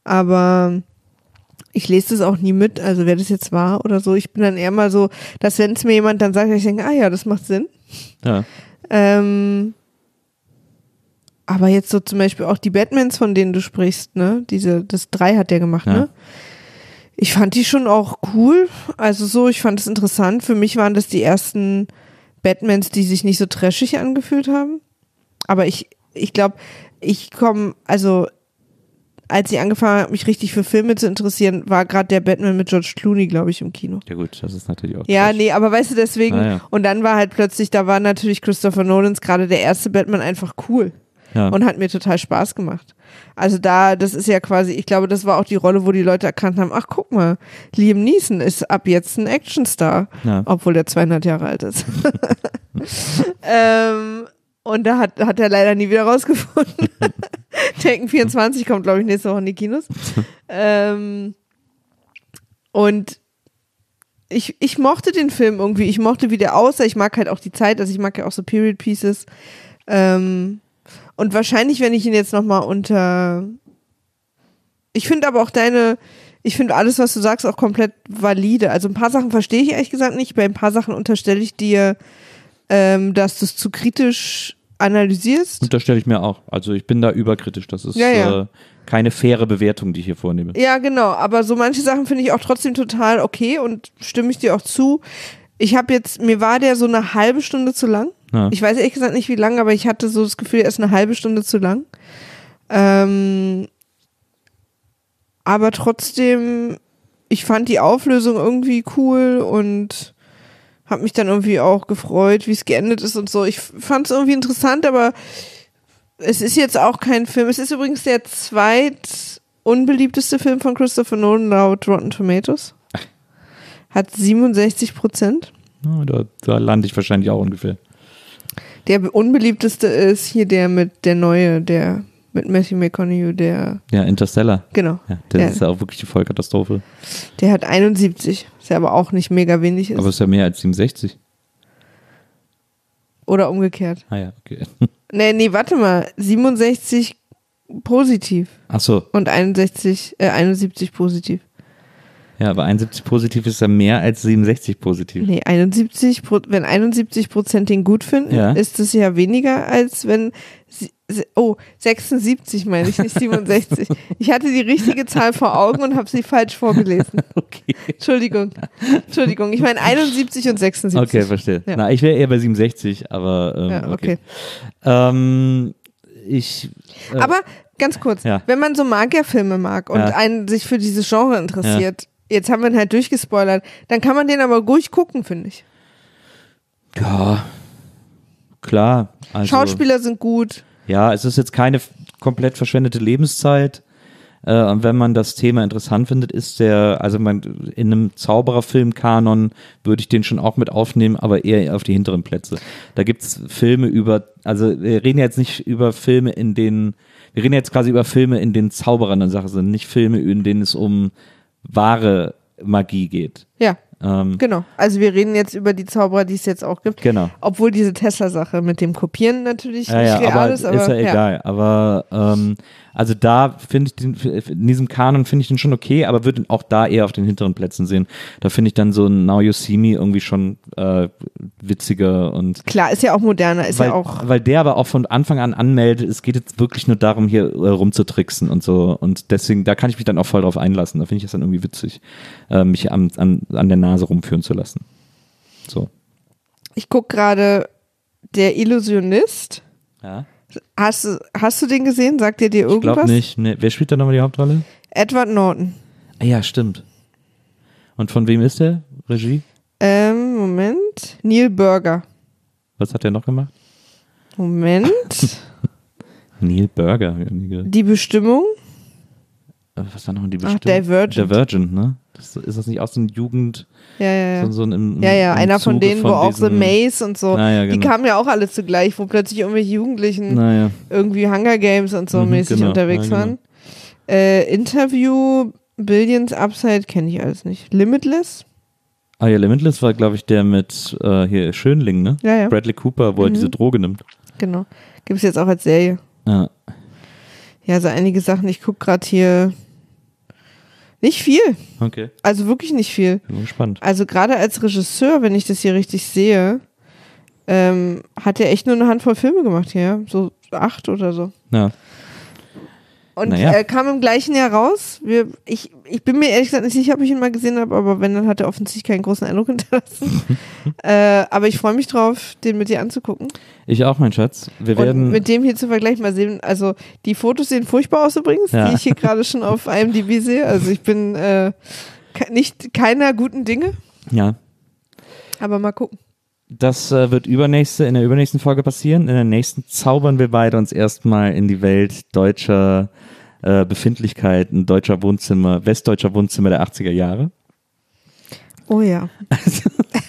aber ich lese das auch nie mit, also wer das jetzt war oder so. Ich bin dann eher mal so, dass wenn es mir jemand dann sagt, ich denke, ah ja, das macht Sinn. Ja. Ähm, aber jetzt so zum Beispiel auch die Batmans, von denen du sprichst, ne? Diese, das drei hat der gemacht, Ja. ne? Ich fand die schon auch cool. Also so, ich fand es interessant. Für mich waren das die ersten Batmans, die sich nicht so trashig angefühlt haben. Aber ich, ich glaube, ich komme, also als ich angefangen habe, mich richtig für Filme zu interessieren, war gerade der Batman mit George Clooney, glaube ich, im Kino. Ja gut, das ist natürlich auch Ja, Trash. nee, aber weißt du, deswegen, Ah, ja. und dann war halt plötzlich, da war natürlich Christopher Nolans, gerade der erste Batman, einfach cool. Ja. Und hat mir total Spaß gemacht. Also da, das ist ja quasi, ich glaube, das war auch die Rolle, wo die Leute erkannt haben, ach guck mal, Liam Neeson ist ab jetzt ein Actionstar, Ja. obwohl der zweihundert Jahre alt ist. ähm, und da hat, hat er leider nie wieder rausgefunden. Taken vierundzwanzig kommt, glaube ich, nächste Woche in die Kinos. ähm, und ich, ich mochte den Film irgendwie, ich mochte, wie der aussah, ich mag halt auch die Zeit, also ich mag ja auch so Period Pieces. Ähm, Und wahrscheinlich, wenn ich ihn jetzt nochmal unter, ich finde aber auch deine, ich finde alles, was du sagst, auch komplett valide. Also ein paar Sachen verstehe ich ehrlich gesagt nicht, bei ein paar Sachen unterstelle ich dir, ähm, dass du es zu kritisch analysierst. Unterstelle ich mir auch. Also ich bin da überkritisch. Das ist ja, ja. Äh, keine faire Bewertung, die ich hier vornehme. Ja, genau. Aber so manche Sachen finde ich auch trotzdem total okay und stimme ich dir auch zu. Ich habe jetzt, mir war der so eine halbe Stunde zu lang. Ja. Ich weiß ehrlich gesagt nicht, wie lang, aber ich hatte so das Gefühl, er ist eine halbe Stunde zu lang. Ähm, aber trotzdem, ich fand die Auflösung irgendwie cool und habe mich dann irgendwie auch gefreut, wie es geendet ist und so. Ich fand es irgendwie interessant, aber es ist jetzt auch kein Film. Es ist übrigens der zweit unbeliebteste Film von Christopher Nolan laut Rotten Tomatoes. Hat siebenundsechzig Prozent. Ja, da, da lande ich wahrscheinlich auch ungefähr. Der unbeliebteste ist hier der mit der neue, der mit Matthew McConaughey, der Ja, Interstellar. Genau. Ja, das der, ist ja auch wirklich die Vollkatastrophe. Der hat einundsiebzig, was ja aber auch nicht mega wenig ist. Aber es ist ja mehr als siebenundsechzig. Oder umgekehrt. Ah ja, okay. Nee, nee, warte mal. siebenundsechzig positiv. Ach so. Und einundsechzig, äh, einundsiebzig positiv. Ja, aber einundsiebzig positiv ist ja mehr als siebenundsechzig positiv. Nee, einundsiebzig, wenn einundsiebzig Prozent den gut finden, Ja. ist es ja weniger als wenn, sie- sie- oh, sechsundsiebzig meine ich, nicht siebenundsechzig. Ich hatte die richtige Zahl vor Augen und habe sie falsch vorgelesen. Okay. Entschuldigung, Entschuldigung. Ich meine einundsiebzig und sechsundsiebzig. Okay, verstehe. Ja. Na, ich wäre eher bei siebenundsechzig, aber ähm, Ja, okay. okay. Ähm, ich. Äh, Aber ganz kurz, Ja. wenn man so Magierfilme mag und Ja. einen sich für dieses Genre interessiert, jetzt haben wir ihn halt durchgespoilert, dann kann man den aber ruhig gucken, finde ich. ja, klar. Also, Schauspieler sind gut. Ja, es ist jetzt keine f- komplett verschwendete Lebenszeit. Äh, und wenn man das Thema interessant findet, ist der, also man, in einem Zaubererfilm-Kanon würde ich den schon auch mit aufnehmen, aber eher auf die hinteren Plätze. Da gibt's Filme über, also wir reden jetzt nicht über Filme, in denen, wir reden jetzt quasi über Filme, in denen Zauberer eine Sache sind, nicht Filme, in denen es um wahre Magie geht. Ja, Ähm, genau. Also wir reden jetzt über die Zauberer, die es jetzt auch gibt. genau. Obwohl diese Tesla-Sache mit dem Kopieren natürlich Ja, nicht ja, real aber ist, aber ist ja egal. Aber ähm, also da finde ich den, in diesem Kanon finde ich den schon okay, aber würde ihn auch da eher auf den hinteren Plätzen sehen. Da finde ich dann so ein Now You See Me irgendwie schon äh, witziger und klar, ist ja auch moderner, ist weil, ja auch, weil der aber auch von Anfang an anmeldet, es geht jetzt wirklich nur darum, hier äh, rumzutricksen und so. Und deswegen, da kann ich mich dann auch voll drauf einlassen. Da finde ich es dann irgendwie witzig, äh, mich an, an, an der Nase rumführen zu lassen. So. ich gucke gerade Der Illusionist. Ja. Hast, du- hast du den gesehen? Sagt der dir Ich irgendwas? glaube nicht. Nee. Wer spielt da nochmal die Hauptrolle? Edward Norton. Ah, ja, stimmt. Und von wem ist der? Regie? Ähm, Moment. Neil Burger. Was hat er noch gemacht? Moment. Neil Burger. hab ich nie gehört. Die Bestimmung. Äh, Was war noch die Ach, Bestimmung? Divergent. Divergent, ne? Das, ist das nicht auch so ein Jugend... Ja, ja, ja. So, so ein, im, im, Ja, ja, im einer von Zuge denen, wo auch The diesen- Maze und so, Ah, ja, die genau. kamen ja auch alle zugleich, wo plötzlich irgendwelche Jugendlichen Naja. irgendwie Hunger Games und so Mhm, mäßig genau, unterwegs ja, genau. waren. Äh, Interview, Billions, Upside, kenne ich alles nicht. Limitless? Ah ja, Limitless war, glaube ich, der mit äh, hier Schönling, ne? Ja, ja. Bradley Cooper, wo er Mhm. diese Droge nimmt. Genau. Gibt es jetzt auch als Serie. Ja. Ja, so einige Sachen. Ich gucke gerade hier nicht viel. Okay. Also wirklich nicht viel. Bin gespannt. Also gerade als Regisseur, wenn ich das hier richtig sehe, ähm, hat er echt nur eine Handvoll Filme gemacht hier. So acht oder so. Ja. Und Naja. er kam im gleichen Jahr raus. Wir, ich, ich bin mir ehrlich gesagt nicht sicher, ob ich ihn mal gesehen habe, aber wenn, dann hat er offensichtlich keinen großen Eindruck hinterlassen. äh, aber ich freue mich drauf, den mit dir anzugucken. Ich auch, mein Schatz. Wir werden. Und mit dem hier zu vergleichen, mal sehen. Also die Fotos sehen furchtbar aus übrigens, Ja. die ich hier gerade schon auf IMDb sehe. Also ich bin äh, ke- nicht keiner guten Dinge, ja. aber mal gucken. Das äh, wird übernächste, in der übernächsten Folge passieren. In der nächsten zaubern wir beide uns erstmal in die Welt deutscher äh, Befindlichkeiten, deutscher Wohnzimmer, westdeutscher Wohnzimmer der achtziger Jahre. Oh ja. Das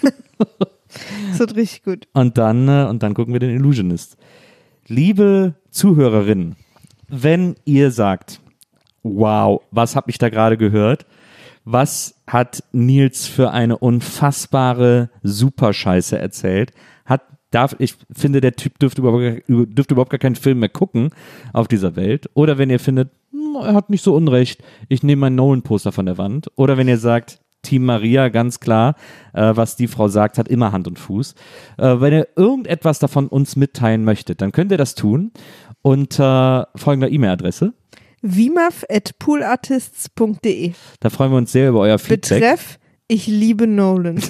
wird richtig gut. Und dann, äh, und dann gucken wir den Illusionist. Liebe Zuhörerinnen, wenn ihr sagt, wow, was habe ich da gerade gehört? Was hat Nils für eine unfassbare Superscheiße erzählt? Hat darf, ich finde, der Typ dürfte überhaupt, dürfte überhaupt gar keinen Film mehr gucken auf dieser Welt. Oder wenn ihr findet, er hat nicht so Unrecht, ich nehme mein Nolan-Poster von der Wand. Oder wenn ihr sagt, Team Maria, ganz klar, äh, was die Frau sagt, hat immer Hand und Fuß. Äh, wenn ihr irgendetwas davon uns mitteilen möchtet, dann könnt ihr das tun unter folgender E-Mail-Adresse. wimaf at poolartists punkt de. Da freuen wir uns sehr über euer Feedback. Betreff, ich liebe Nolan.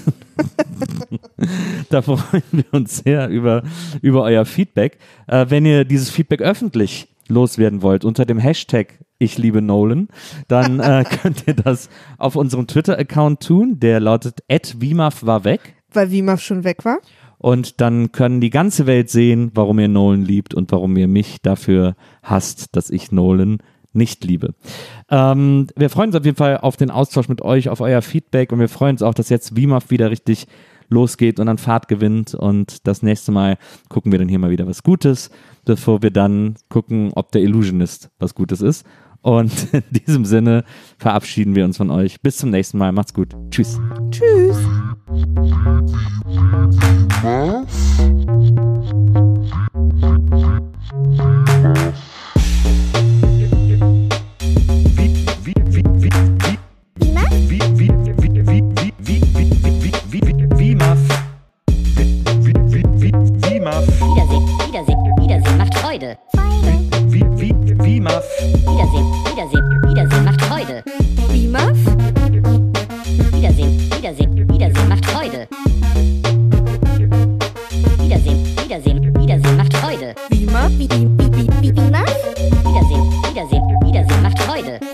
Da freuen wir uns sehr über, über euer Feedback. Äh, wenn ihr dieses Feedback öffentlich loswerden wollt, unter dem Hashtag Ich liebe Nolan, dann äh, könnt ihr das auf unserem Twitter-Account tun, der lautet at wimaf war weg. Weil Wimaf schon weg war. Und dann können die ganze Welt sehen, warum ihr Nolan liebt und warum ihr mich dafür hasst, dass ich Nolan nicht liebe. Ähm, wir freuen uns auf jeden Fall auf den Austausch mit euch, auf euer Feedback und wir freuen uns auch, dass jetzt Wimaf wieder richtig losgeht und an Fahrt gewinnt und das nächste Mal gucken wir dann hier mal wieder was Gutes, bevor wir dann gucken, ob der Illusionist was Gutes ist. Und in diesem Sinne verabschieden wir uns von euch. Bis zum nächsten Mal. Macht's gut. Tschüss. Tschüss. Wiedersehen, Wiedersehen, Wiedersehen macht Freude. Wimaf. Wiedersehen, Wiedersehen, Wiedersehen macht Freude. Wimaf? Wiedersehen, Wiedersehen, Wiedersehen macht Freude. Wiedersehen, Wiedersehen, Wiedersehen macht Freude. Wimaf? Wiedersehen, Wiedersehen, Wiedersehen macht Freude.